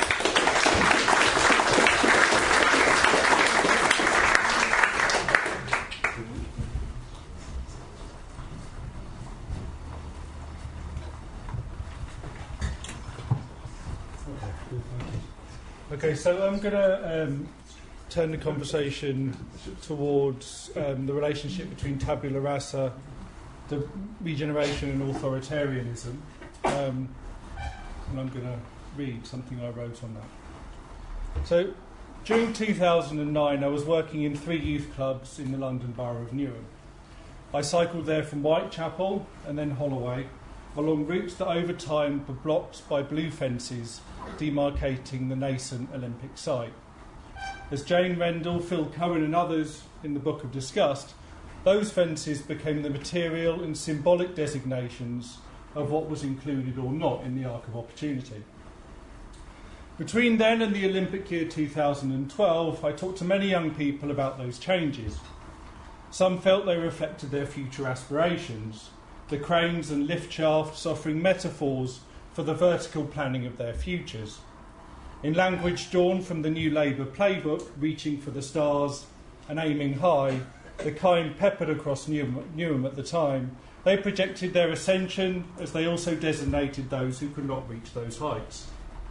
Okay, so I'm going to um, turn the conversation towards um, the relationship between tabula rasa, the regeneration, and authoritarianism. Um, and I'm going to read something I wrote on that. So, during two thousand nine, I was working in three youth clubs in the London Borough of Newham. I cycled there from Whitechapel and then Holloway, along routes that over time were blocked by blue fences demarcating the nascent Olympic site. As Jane Rendell, Phil Cohen and others in the book have discussed, those fences became the material and symbolic designations of what was included or not in the Arc of Opportunity. Between then and the Olympic year two thousand twelve, I talked to many young people about those changes. Some felt they reflected their future aspirations, the cranes and lift shafts offering metaphors for the vertical planning of their futures. In language drawn from the New Labour playbook, Reaching for the Stars and Aiming High, the kind peppered across Newham, Newham at the time, they projected their ascension as they also designated those who could not reach those heights.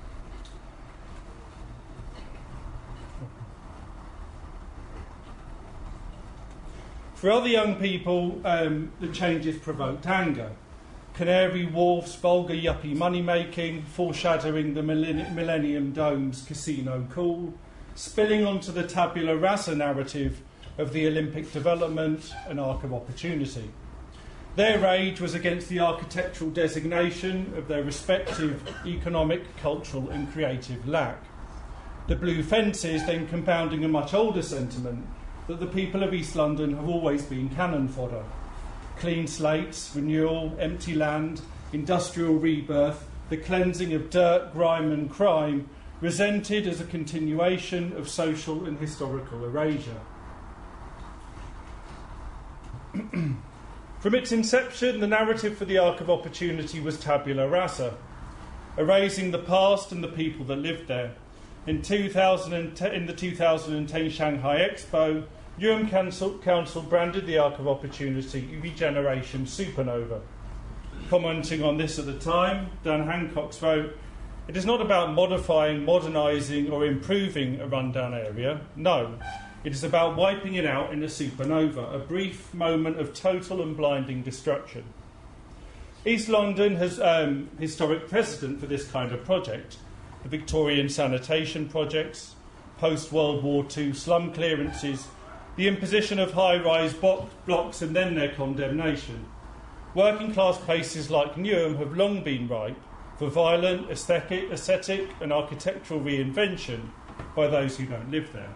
For other young people, um, the changes provoked anger. Canary Wharf's vulgar yuppie money-making, foreshadowing the Millennium Dome's casino cool, spilling onto the tabula rasa narrative of the Olympic development and Arc of Opportunity. Their rage was against the architectural designation of their respective economic, cultural and creative lack. The blue fences then compounding a much older sentiment that the people of East London have always been cannon fodder. Clean slates, renewal, empty land, industrial rebirth, the cleansing of dirt, grime and crime, resented as a continuation of social and historical erasure. From its inception, the narrative for the Arc of Opportunity was tabula rasa, erasing the past and the people that lived there. In, two thousand ten, in the two thousand ten Shanghai Expo, Newham Council, Council branded the Arc of Opportunity Regeneration Supernova. commenting on this at the time, Dan Hancock wrote, "It is not about modifying, modernising or improving a rundown area. No, it is about wiping it out in a supernova, a brief moment of total and blinding destruction." East London has um, historic precedent for this kind of project. The Victorian sanitation projects, post-World War Two slum clearances, the imposition of high-rise bo- blocks and then their condemnation. Working-class places like Newham have long been ripe for violent aesthetic, aesthetic and architectural reinvention by those who don't live there.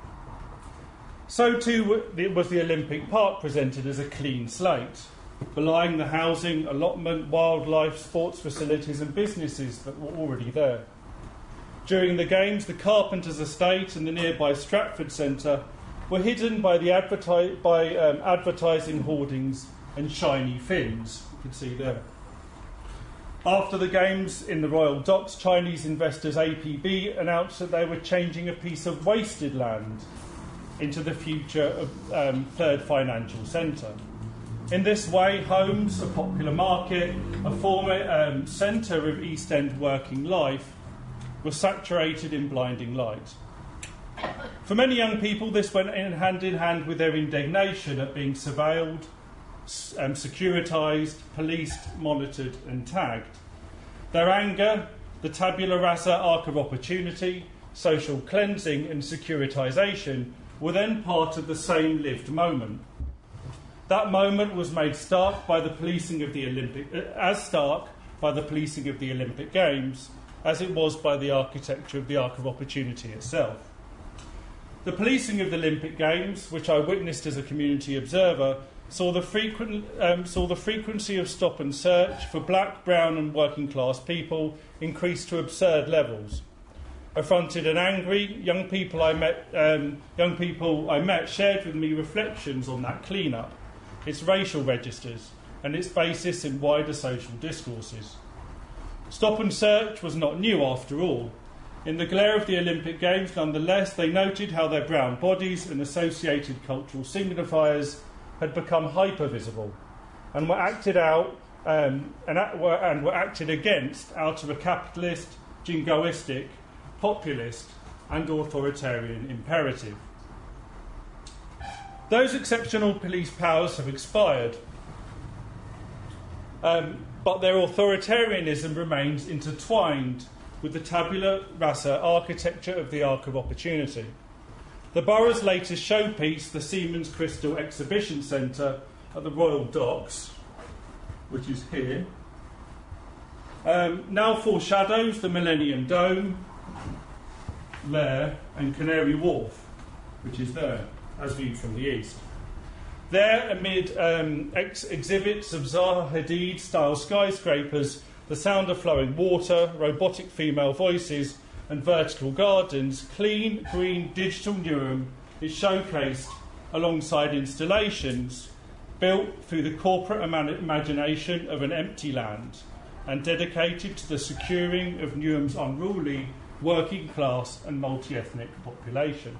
So too was the Olympic Park presented as a clean slate, belying the housing, allotment, wildlife, sports facilities and businesses that were already there. During the Games, the Carpenter's Estate and the nearby Stratford Centre were hidden by, the adverti- by um, advertising hoardings and shiny fins, you can see there. After the Games in the Royal Docks, Chinese investors A P B announced that they were changing a piece of wasted land into the future of um, Third Financial Centre. In this way, Holmes, a popular market, a former um, centre of East End working life, was saturated in blinding light. For many young people, this went in hand in hand with their indignation at being surveilled, um, securitised, policed, monitored and tagged. Their anger, the tabula rasa arc of opportunity, social cleansing and securitisation were then part of the same lived moment. That moment was made stark by the policing of the Olympic, as stark by the policing of the Olympic Games as it was by the architecture of the Arc of Opportunity itself. The policing of the Olympic Games, which I witnessed as a community observer, saw the, frequent, um, saw the frequency of stop and search for black, brown and working class people increase to absurd levels. Affronted and angry, young people I met, um, young people I met shared with me reflections on that clean-up, its racial registers and its basis in wider social discourses. Stop and search was not new after all. In the glare of the Olympic Games, nonetheless, they noted how their brown bodies and associated cultural signifiers had become hyper-visible and were acted out um, and, were, and were acted against out of a capitalist, jingoistic, populist and authoritarian imperative. Those exceptional police powers have expired, um, but their authoritarianism remains intertwined with the tabula rasa architecture of the Arc of Opportunity. The borough's latest showpiece, the Siemens Crystal Exhibition Centre at the Royal Docks, which is here, um, now foreshadows the Millennium Dome, there, and Canary Wharf, which is there, as viewed from the east. There, amid um, ex- exhibits of Zaha Hadid-style skyscrapers, the sound of flowing water, robotic female voices, and vertical gardens, clean, green, digital Newham is showcased alongside installations built through the corporate ima- imagination of an empty land and dedicated to the securing of Newham's unruly working class and multi-ethnic population.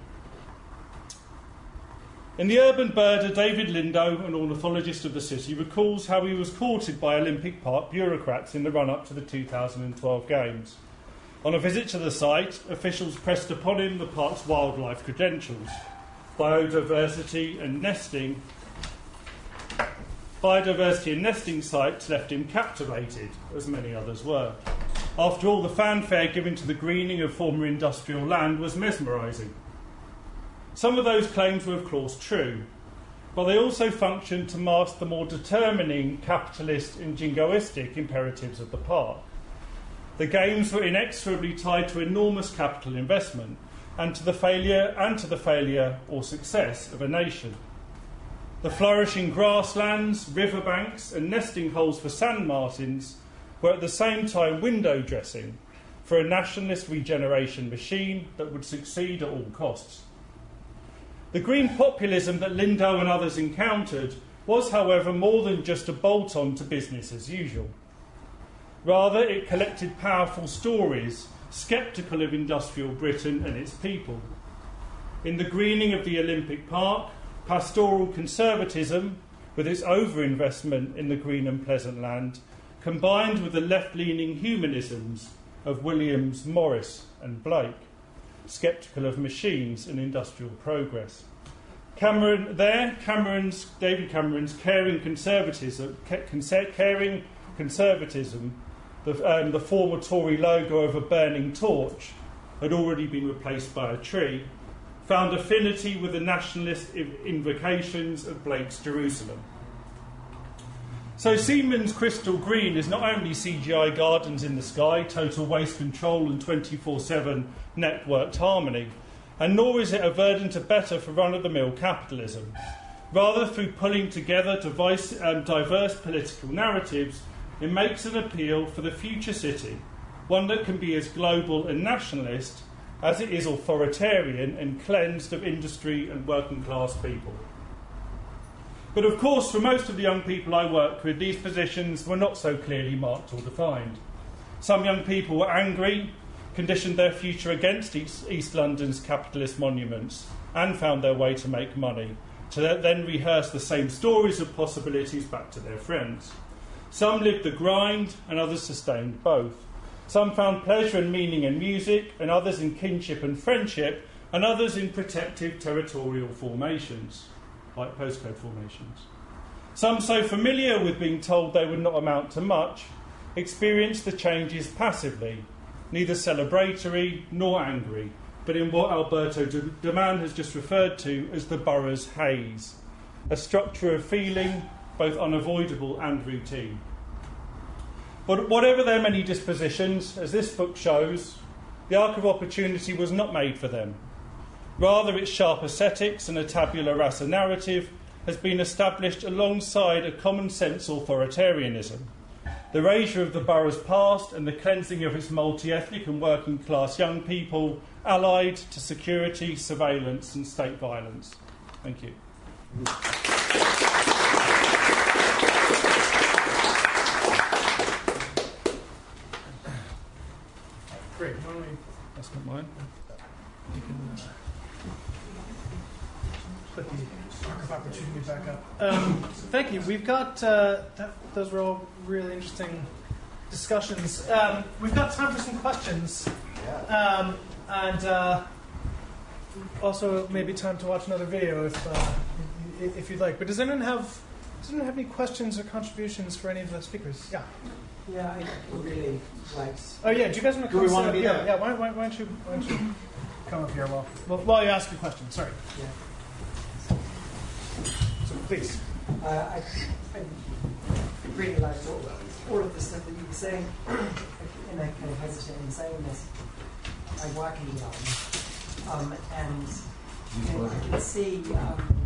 In The Urban Birder, David Lindo, an ornithologist of the city, recalls how he was courted by Olympic Park bureaucrats in the run-up to the two thousand twelve Games. On a visit to the site, officials pressed upon him the park's wildlife credentials, biodiversity and nesting. Biodiversity and nesting sites left him captivated, as many others were. After all, the fanfare given to the greening of former industrial land was mesmerising. Some of those claims were of course true, but they also functioned to mask the more determining capitalist and jingoistic imperatives of the park. The Games were inexorably tied to enormous capital investment and to the failure and to the failure or success of a nation. The flourishing grasslands, riverbanks and nesting holes for sand martins were at the same time window dressing for a nationalist regeneration machine that would succeed at all costs. The green populism that Lindo and others encountered was, however, more than just a bolt-on to business as usual. Rather, it collected powerful stories, sceptical of industrial Britain and its people. In the greening of the Olympic Park, pastoral conservatism, with its overinvestment in the green and pleasant land, combined with the left-leaning humanisms of Williams, Morris and Blake, sceptical of machines and industrial progress. Cameron, there, Cameron's, David Cameron's caring conservatism, caring conservatism, the, um, the former Tory logo of a burning torch, had already been replaced by a tree, found affinity with the nationalist invocations of Blake's Jerusalem. So Siemens Crystal Green is not only C G I gardens in the sky, total waste control and twenty-four seven networked harmony, and nor is it a verdant of better for run-of-the-mill capitalism. Rather, through pulling together device, um, diverse political narratives, it makes an appeal for the future city, one that can be as global and nationalist as it is authoritarian and cleansed of industry and working-class people. But of course, for most of the young people I worked with, these positions were not so clearly marked or defined. Some young people were angry, conditioned their future against East, East London's capitalist monuments, and found their way to make money, to then rehearse the same stories of possibilities back to their friends. Some lived the grind, and others sustained both. Some found pleasure and meaning in music, and others in kinship and friendship, and others in protective territorial formations, like postcode formations. Some, so familiar with being told they would not amount to much, experienced the changes passively, neither celebratory nor angry, but in what Alberto de, de Man has just referred to as the borough's haze, a structure of feeling both unavoidable and routine. But whatever their many dispositions, as this book shows, the Arc of Opportunity was not made for them. Rather, its sharp aesthetics and a tabula rasa narrative has been established alongside a common-sense authoritarianism, the erasure of the borough's past and the cleansing of its multi-ethnic and working-class young people, allied to security, surveillance and state violence. Thank you. Great. Why don't we... That's not mine. You can uh, put the Arc of Opportunity back up. Um, thank you. We've got... Uh, that, those were all really interesting discussions. Um, we've got time for some questions. Um, and uh, also maybe time to watch another video if uh, if you'd like. But does anyone have does anyone have any questions or contributions for any of the speakers? Yeah. Yeah, I really liked. Oh yeah. Do you guys want to Do come? we want to be yeah, there? yeah. Why, why, why don't you why don't you come up here while while, while you ask your question? Sorry. Yeah. So please. Uh, I, I really liked all, all of the stuff that you were saying, and I kind of hesitate in saying this. I work in Yale, um, and, and I can see um,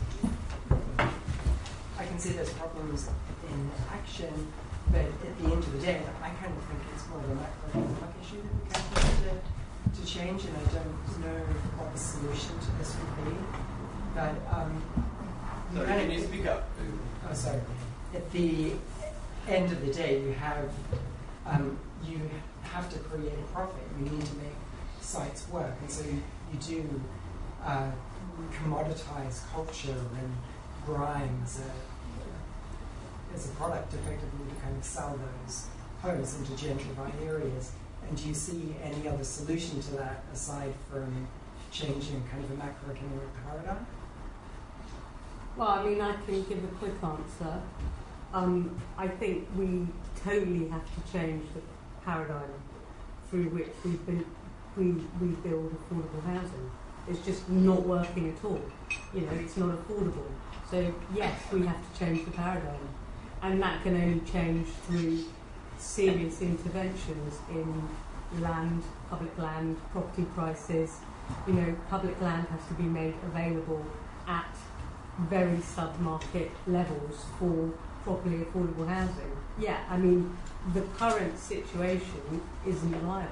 I can see there's problems in action, but at the end of the day, I kind of think it's more of a macroeconomic issue that we kind of need to, to change, and I don't know what the solution to this would be. But um, Sorry, can you speak up? Oh, sorry. At the end of the day, you have um, you have to create a profit. You need to make sites work, and so you, you do uh, commoditize culture and grime as a, as a product, effectively, to kind of sell those homes into gentrified areas. And do you see any other solution to that aside from changing kind of a macroeconomic paradigm? Well, I mean, I can give a quick answer. Um, I think we totally have to change the paradigm through which we build, we, we build affordable housing. It's just not working at all. You know, it's not affordable. So, yes, we have to change the paradigm. And that can only change through serious interventions in land, public land, property prices. You know, public land has to be made available at very sub-market levels for properly affordable housing. Yeah, I mean, the current situation isn't viable.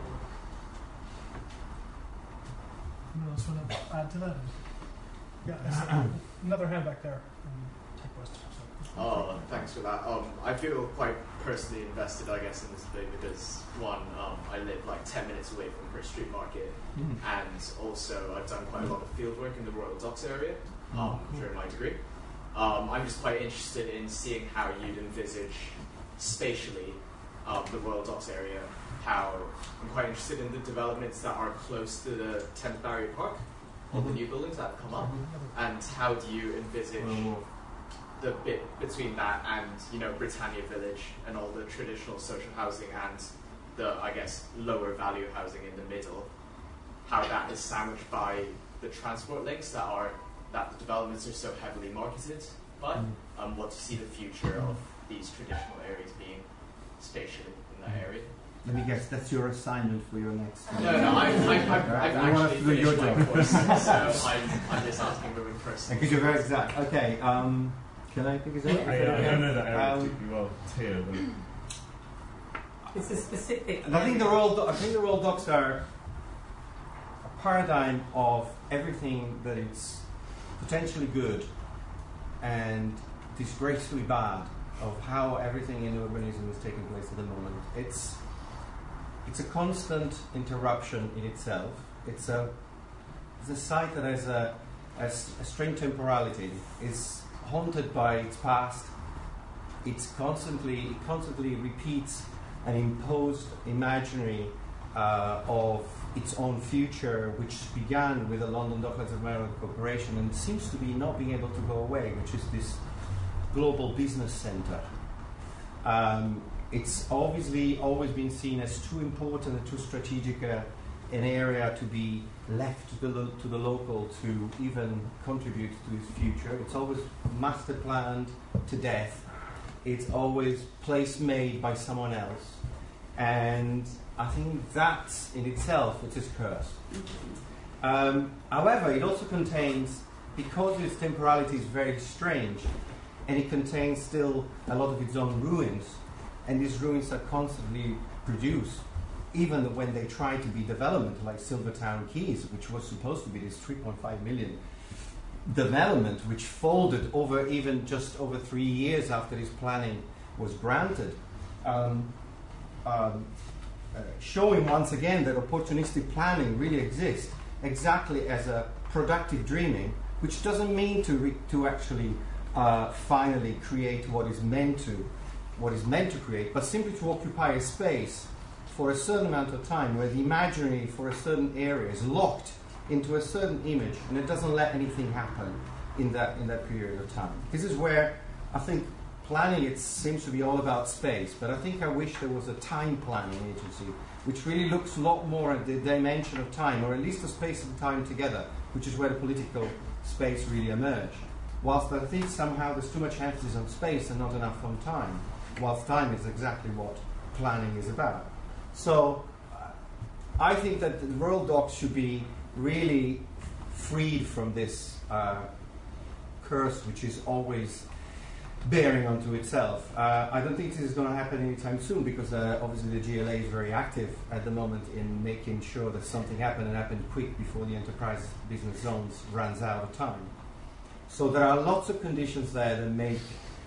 Anyone else want to add to that? Yeah, another hand back there. Oh, thanks for that. Um, I feel quite personally invested, I guess, in this debate because, one, um, I live like ten minutes away from Bridge Street Market, mm. and also I've done quite a lot of field work in the Royal Docks area um, during my degree. Um, I'm just quite interested in seeing how you'd envisage spatially um, the Royal Docks area, how I'm quite interested in the developments that are close to the Thames Barrier Park, all the new buildings that have come up, and how do you envisage the bit between that and, you know, Britannia Village and all the traditional social housing and the, I guess, lower value housing in the middle, how that is sandwiched by the transport links that are that the developments are so heavily marketed by. Um, what do you see the future of these traditional areas being spatially in that area? Let me guess, that's your assignment for your next... No, no, I've, I've, I've, Right. I've You want actually us to do your finished my job. course, so I'm, I'm just asking very personal. Because you're very exact. Okay, um, can I pick it up? I, I don't know that area Um, particularly well here, but It's a specific. And I think the Royal, Do- I think the Royal Docks are a paradigm of everything that is potentially good and disgracefully bad, of how everything in urbanism is taking place at the moment. It's it's a constant interruption in itself. It's a it's a site that has a, a, s- a strange temporality. It's haunted by its past. It's constantly it constantly repeats an imposed imaginary uh, of its own future, which began with the London Docklands and Railroad Corporation and seems to be not being able to go away, which is this global business centre. Um, it's obviously always been seen as too important and too strategic uh, an area to be left to the, lo- to the local to even contribute to its future. It's always master planned to death. It's always place made by someone else. And I think that in itself it is cursed. Um, however, it also contains, because its temporality is very strange, and it contains still a lot of its own ruins, and these ruins are constantly produced, even when they try to be development, like Silvertown Quays, which was supposed to be this three point five million development, which folded over even just over three years after this planning was granted, um, um, uh, showing once again that opportunistic planning really exists exactly as a productive dreaming, which doesn't mean to re- to actually uh, finally create what is meant to what is meant to create, but simply to occupy a space for a certain amount of time where the imaginary for a certain area is locked into a certain image, and it doesn't let anything happen in that in that period of time. This is where I think planning, it seems to be all about space, but I think I wish there was a time planning agency which really looks a lot more at the dimension of time, or at least the space and time together, which is where the political space really emerged. Whilst I think somehow there's too much emphasis on space and not enough on time, whilst time is exactly what planning is about. So uh, I think that the Royal Docks should be really freed from this uh, curse which is always bearing onto itself. Uh, I don't think this is going to happen anytime soon, because uh, obviously the G L A is very active at the moment in making sure that something happen and happen quick before the enterprise business zones runs out of time. So there are lots of conditions there that make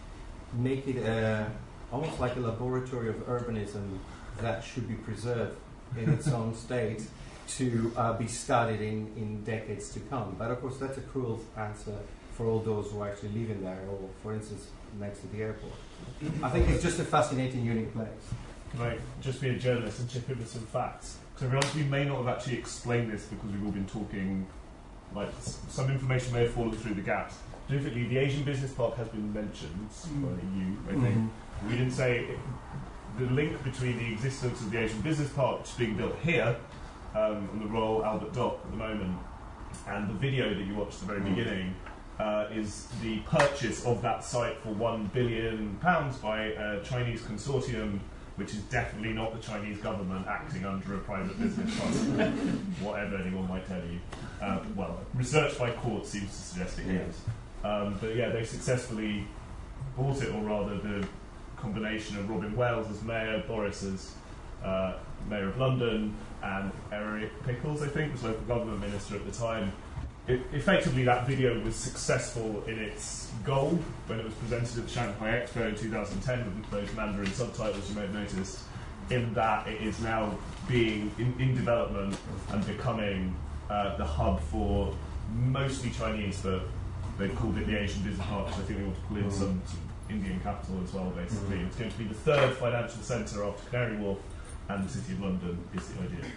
make it uh, almost like a laboratory of urbanism that should be preserved in its own state to uh, be studied in, in decades to come. But of course that's a cruel answer for all those who are actually living there, or for instance next to the airport. I think it's just a fascinating, unique place. can I just be a journalist and chip in with some facts? Because to be honest, we may not have actually explained this because we've all been talking, like s- some information may have fallen through the gaps. Specifically, the Asian Business Park has been mentioned Mm. by you, I think. We didn't say it, the link between the existence of the Asian Business Park, which is being built here, um, on the Royal Albert Dock at the moment, and the video that you watched at the very beginning, uh, is the purchase of that site for one billion pounds by a Chinese consortium, which is definitely not the Chinese government acting under a private business partner, whatever anyone might tell you. Uh, well, research by court seems to suggest it is. Um, but yeah, they successfully bought it, or rather the combination of Robin Wells as mayor, Boris as uh, mayor of London, and Eric Pickles, I think, was local government minister at the time. It, effectively, that video was successful in its goal when it was presented at the Shanghai Expo in two thousand ten with those Mandarin subtitles you may have noticed, in that it is now being in, in development and becoming uh, the hub for mostly Chinese, but they've called it the Asian Business Park, so I think they want to pull in some, some Indian capital as well, basically. Mm. It's going to be the third financial centre after Canary Wharf and the City of London, is the idea.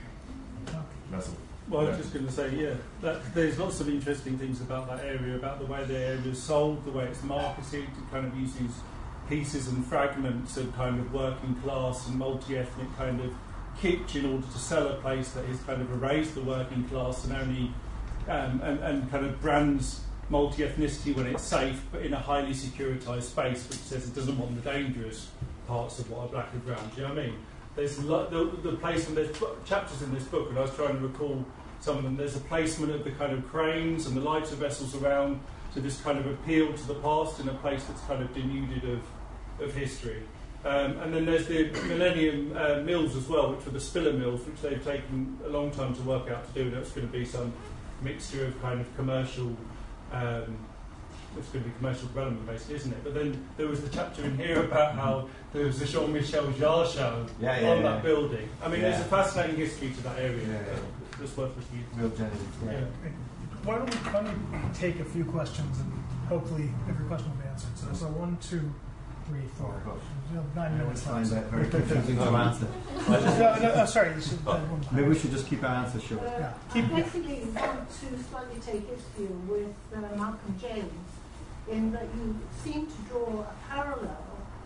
That's all. Well, I was just going to say, yeah, that, there's lots of interesting things about that area, about the way the area is sold, the way it's marketed. It kind of uses pieces and fragments of kind of working class and multi-ethnic kind of kitsch in order to sell a place that has kind of erased the working class and only um, and, and kind of brands multi-ethnicity when it's safe, but in a highly securitized space, which says it doesn't want the dangerous parts of what are black and brown. Do you know what I mean? There's lo- the, the placement, there's chapters in this book, and I was trying to recall some of them. There's a placement of the kind of cranes and the lighter vessels around to just kind of appeal to the past in a place that's kind of denuded of, of history. Um, and then there's the Millennium uh, Mills as well, which were the Spiller Mills, which they've taken a long time to work out to do. That's going to be some mixture of kind of commercial, um, it's going to be commercial development basically, isn't it? But then there was the chapter in here about how there was the Jean-Michel Jarre show yeah, yeah, on yeah. that building. I mean, Yeah. there's a fascinating history to that area. Yeah, yeah. Uh, that's worth looking into. Real genuine. Yeah. Yeah. Why don't, we, why don't we take a few questions and hopefully every question will be answered. So, so one, two, three, four. Oh, gosh. We have nine I minutes find left. that very confusing to answer. no, no, oh, sorry. You should, uh, one Maybe we should just keep our answers short. Uh, Yeah. I Keep- basically want to slightly take issue with uh, Malcolm James in that you seem to draw a parallel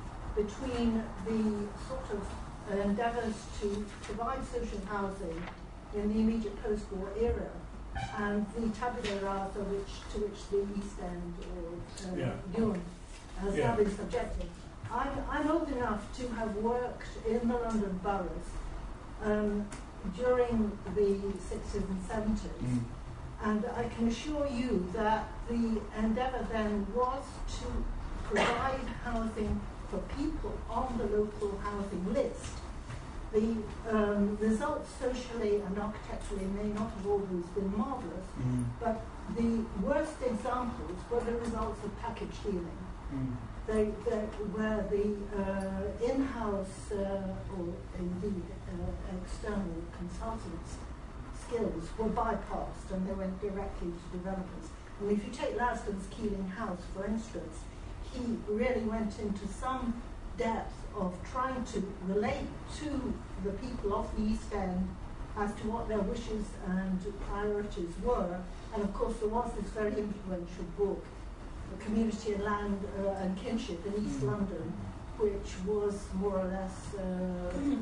between the sort of uh, endeavours to provide social housing in the immediate post-war era and the tabula rasa which, to which the East End or uh, Yeah. Lyon has Yeah. now been subjected. I'm, I'm old enough to have worked in the London boroughs um, during the sixties and seventies. Mm. And I can assure you that the endeavour then was to provide housing for people on the local housing list. The um, results socially and architecturally may not have always been marvellous, Mm. but the worst examples were the results of package dealing. Mm. They, they, where the uh, in-house uh, or indeed uh, external consultants' skills were bypassed and they went directly to developers. And if you take Lasdon's Keeling House, for instance, he really went into some depth of trying to relate to the people of the East End as to what their wishes and priorities were. And of course there was this very influential book, The Community and Land uh, and Kinship in East Mm. London, which was more or less uh,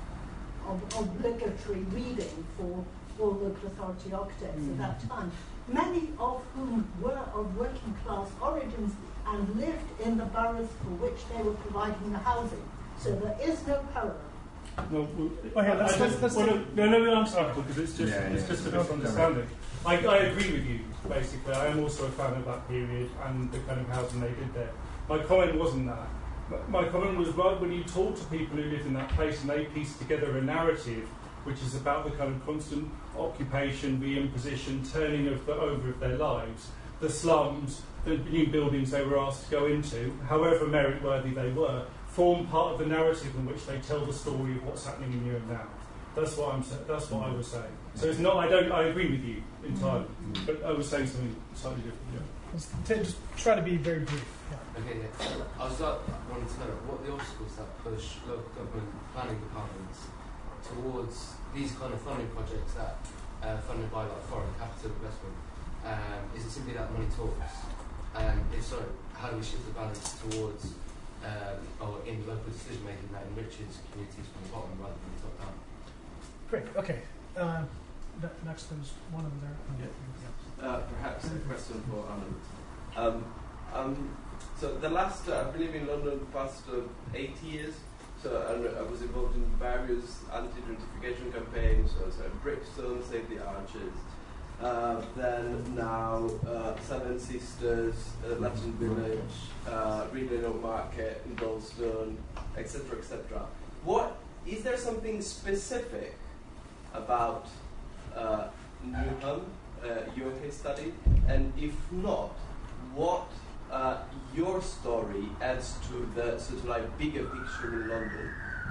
ob- obligatory reading for all local authority architects Mm. at that time, many of whom were of working class origins and lived in the boroughs for which they were providing the housing. So there is no parallel. No, well, Oh, yeah, let's- I just- let's- well, let's no, no, no, I'm sorry, because it's just, Yeah, it's yeah. just a Okay. misunderstanding. I, I agree with you, basically. I am also a fan of that period and the kind of housing they did there. My comment wasn't that. My comment was right when you talk to people who live in that place and they piece together a narrative which is about the kind of constant occupation, re-imposition, turning of the, over of their lives, the slums, the new buildings they were asked to go into, however merit-worthy they were, form part of the narrative in which they tell the story of what's happening in here and now. That's what I'm saying. That's what I was saying. So it's not. I don't. I agree with you entirely, but I was saying something slightly different. Yeah. Let's t- just try to be very brief. Yeah. Okay, yeah. I was uh, wanting to know what are the obstacles that push local government planning departments towards these kind of funding projects that are funded by like foreign capital investment. Um, is it simply that money talks? And if so, how do we shift the balance towards um, or in local decision making that enriches communities from the bottom rather than the top down? Great. Okay. Uh, ne- next, there's one over there. Uh, perhaps a question for Anand. Um, um, so the last, uh, I believe in London, past uh, eight years, so and I was involved in various anti-gentrification campaigns, so, so Brixton, Save the Arches, uh, then now uh, Seven Sisters, uh, Latin Village, uh, Ridley Oak Market in Dalston, et cetera, et cetera. What is there something specific about uh, Newham, uh, your case study, and if not, what uh, your story adds to the sort of like bigger picture in London?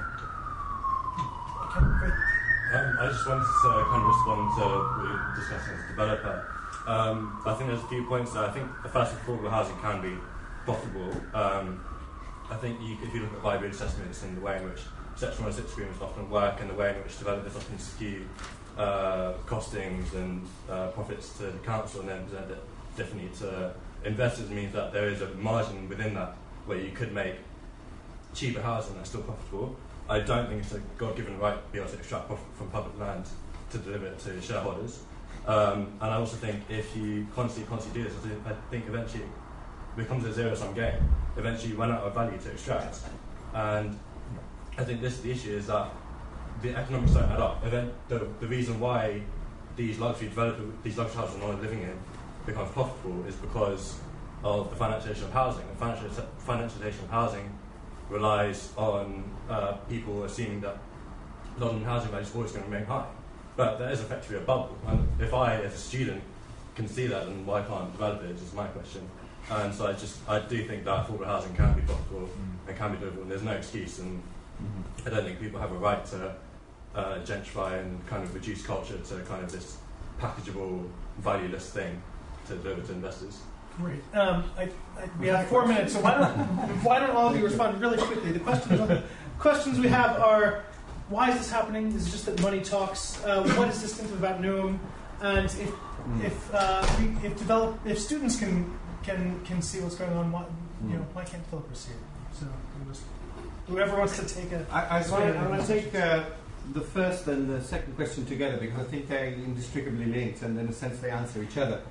Okay, great. Um, I just wanted to uh, kind of respond to what you're discussing as a developer. Um, I think there's a few points there. I think the first affordable housing can be profitable, um, I think you, if you look at library assessments and the way in which section one oh six agreements often work and the way in which developers often skew uh, costings and uh, profits to the council and then present it differently to investors, means that there is a margin within that where you could make cheaper housing that's still profitable. I don't think it's a God-given right to be able to extract profit from public land to deliver it to shareholders. Um, and I also think if you constantly, constantly do this, I think eventually it becomes a zero-sum game. Eventually you run out of value to extract. And I think this is the issue, is that the economics don't add up. And then the, the reason why these luxury developer, these luxury houses no one living in becomes profitable is because of the financialization of housing. And financial, financialization of housing relies on uh, people assuming that London housing value is always going to remain high. But there is effectively a bubble. And if I, as a student, can see that, then why can't developers, is my question. And so I just, I do think that affordable housing can be profitable mm. and can be deliverable, and there's no excuse. And mm-hmm. I don't think people have a right to uh, gentrify and kind of reduce culture to kind of this packageable, valueless thing to deliver to investors. Great. Um, I, I, we have four minutes, so why don't why don't all of you respond really quickly? The questions questions we have are: why is this happening? Is it just that money talks? Uh, what is distinctive about Newham? And if mm. if uh, we, if develop if students can can can see what's going on, why, you know, why can't developers see it? So just, whoever wants to take a. I, I, I, I want to take uh, the first and the second question together because I think they're inextricably linked, and in a sense they answer each other.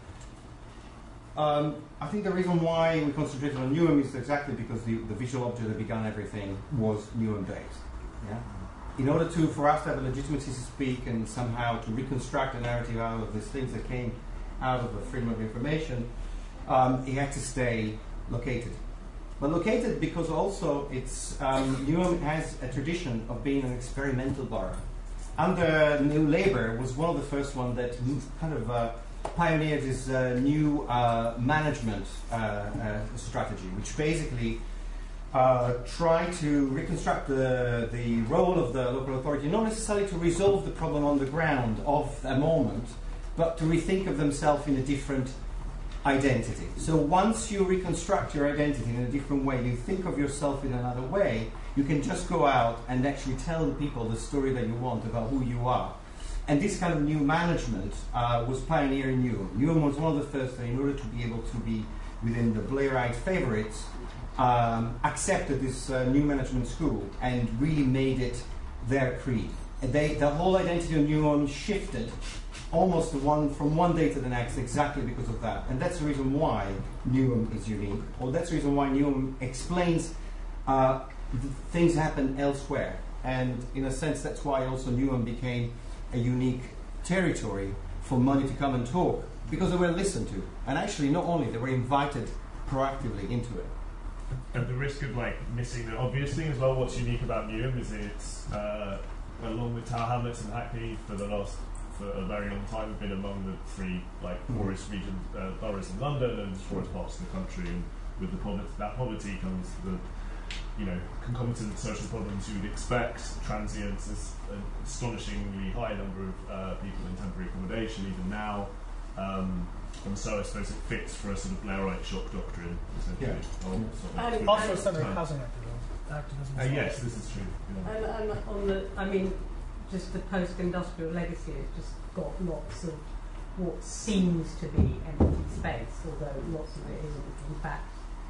Um, I think the reason why we concentrated on Newham is exactly because the, the visual object that began everything was Newham based. Yeah? In order to, for us to have a legitimacy to speak and somehow to reconstruct a narrative out of these things that came out of the freedom of information, um, it had to stay located. But located because also it's, um, Newham has a tradition of being an experimental borough. Under New Labour was one of the first ones that kind of uh, pioneered this uh, new uh, management uh, uh, strategy, which basically uh, tried to reconstruct the, the role of the local authority, not necessarily to resolve the problem on the ground of a moment, but to rethink of themselves in a different identity. So once you reconstruct your identity in a different way, you think of yourself in another way, you can just go out and actually tell the people the story that you want about who you are. And this kind of new management uh, was pioneering Newham. Newham was one of the first that, in order to be able to be within the Blairite favourites, um, accepted this uh, new management school and really made it their creed. And they, the whole identity of Newham shifted almost one, from one day to the next exactly because of that. And that's the reason why Newham is unique, or that's the reason why Newham explains uh, things happen elsewhere. And in a sense, that's why also Newham became a unique territory for money to come and talk, because they were listened to, and actually not only, they were invited proactively into it. At the risk of like missing the obvious thing as well, what's unique about Newham is it's uh, along with Tower Hamlets and Hackney for the last for a very long time have been among the three like poorest regions, uh, boroughs in London and poorest parts of the country, and with the poverty, that poverty comes the you know, concomitant social problems you would expect, transience, is an astonishingly high number of uh, people in temporary accommodation even now, um, and so I suppose it fits for a sort of Blairite shock doctrine, essentially. Yeah. Or yeah. And also centre of housing activism. Uh, yes, this is true. Yeah. And, and on the, I mean, just the post-industrial legacy has just got lots of what seems to be empty space, although lots of it isn't, in fact,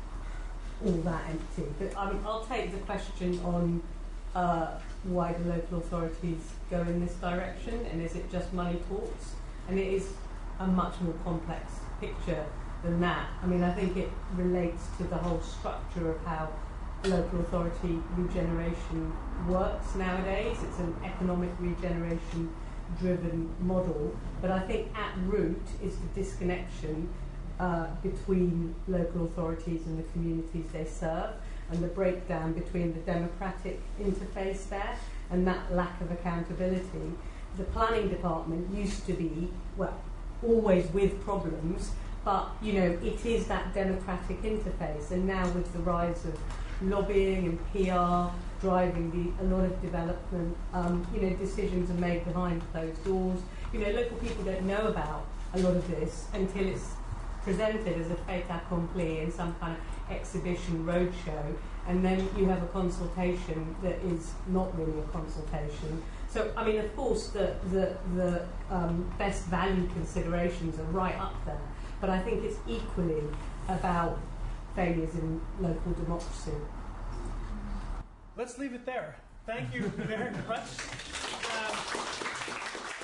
all that empty. But I mean, I'll take the question on uh, why do local authorities go in this direction, and is it just money talks? And it is a much more complex picture than that. I mean, I think it relates to the whole structure of how local authority regeneration works nowadays. It's an economic regeneration driven model, but I think at root is the disconnection Uh, between local authorities and the communities they serve, and the breakdown between the democratic interface there and that lack of accountability. The planning department used to be, well, always with problems, but you know, it is that democratic interface, and now with the rise of lobbying and P R driving the, a lot of development, um, you know, decisions are made behind closed doors. You know, local people don't know about a lot of this until it's presented as a fait accompli in some kind of exhibition roadshow, and then you have a consultation that is not really a consultation. So, I mean, of course, the, the, the um, best value considerations are right up there, but I think it's equally about failures in local democracy. Let's leave it there. Thank you very much. Um,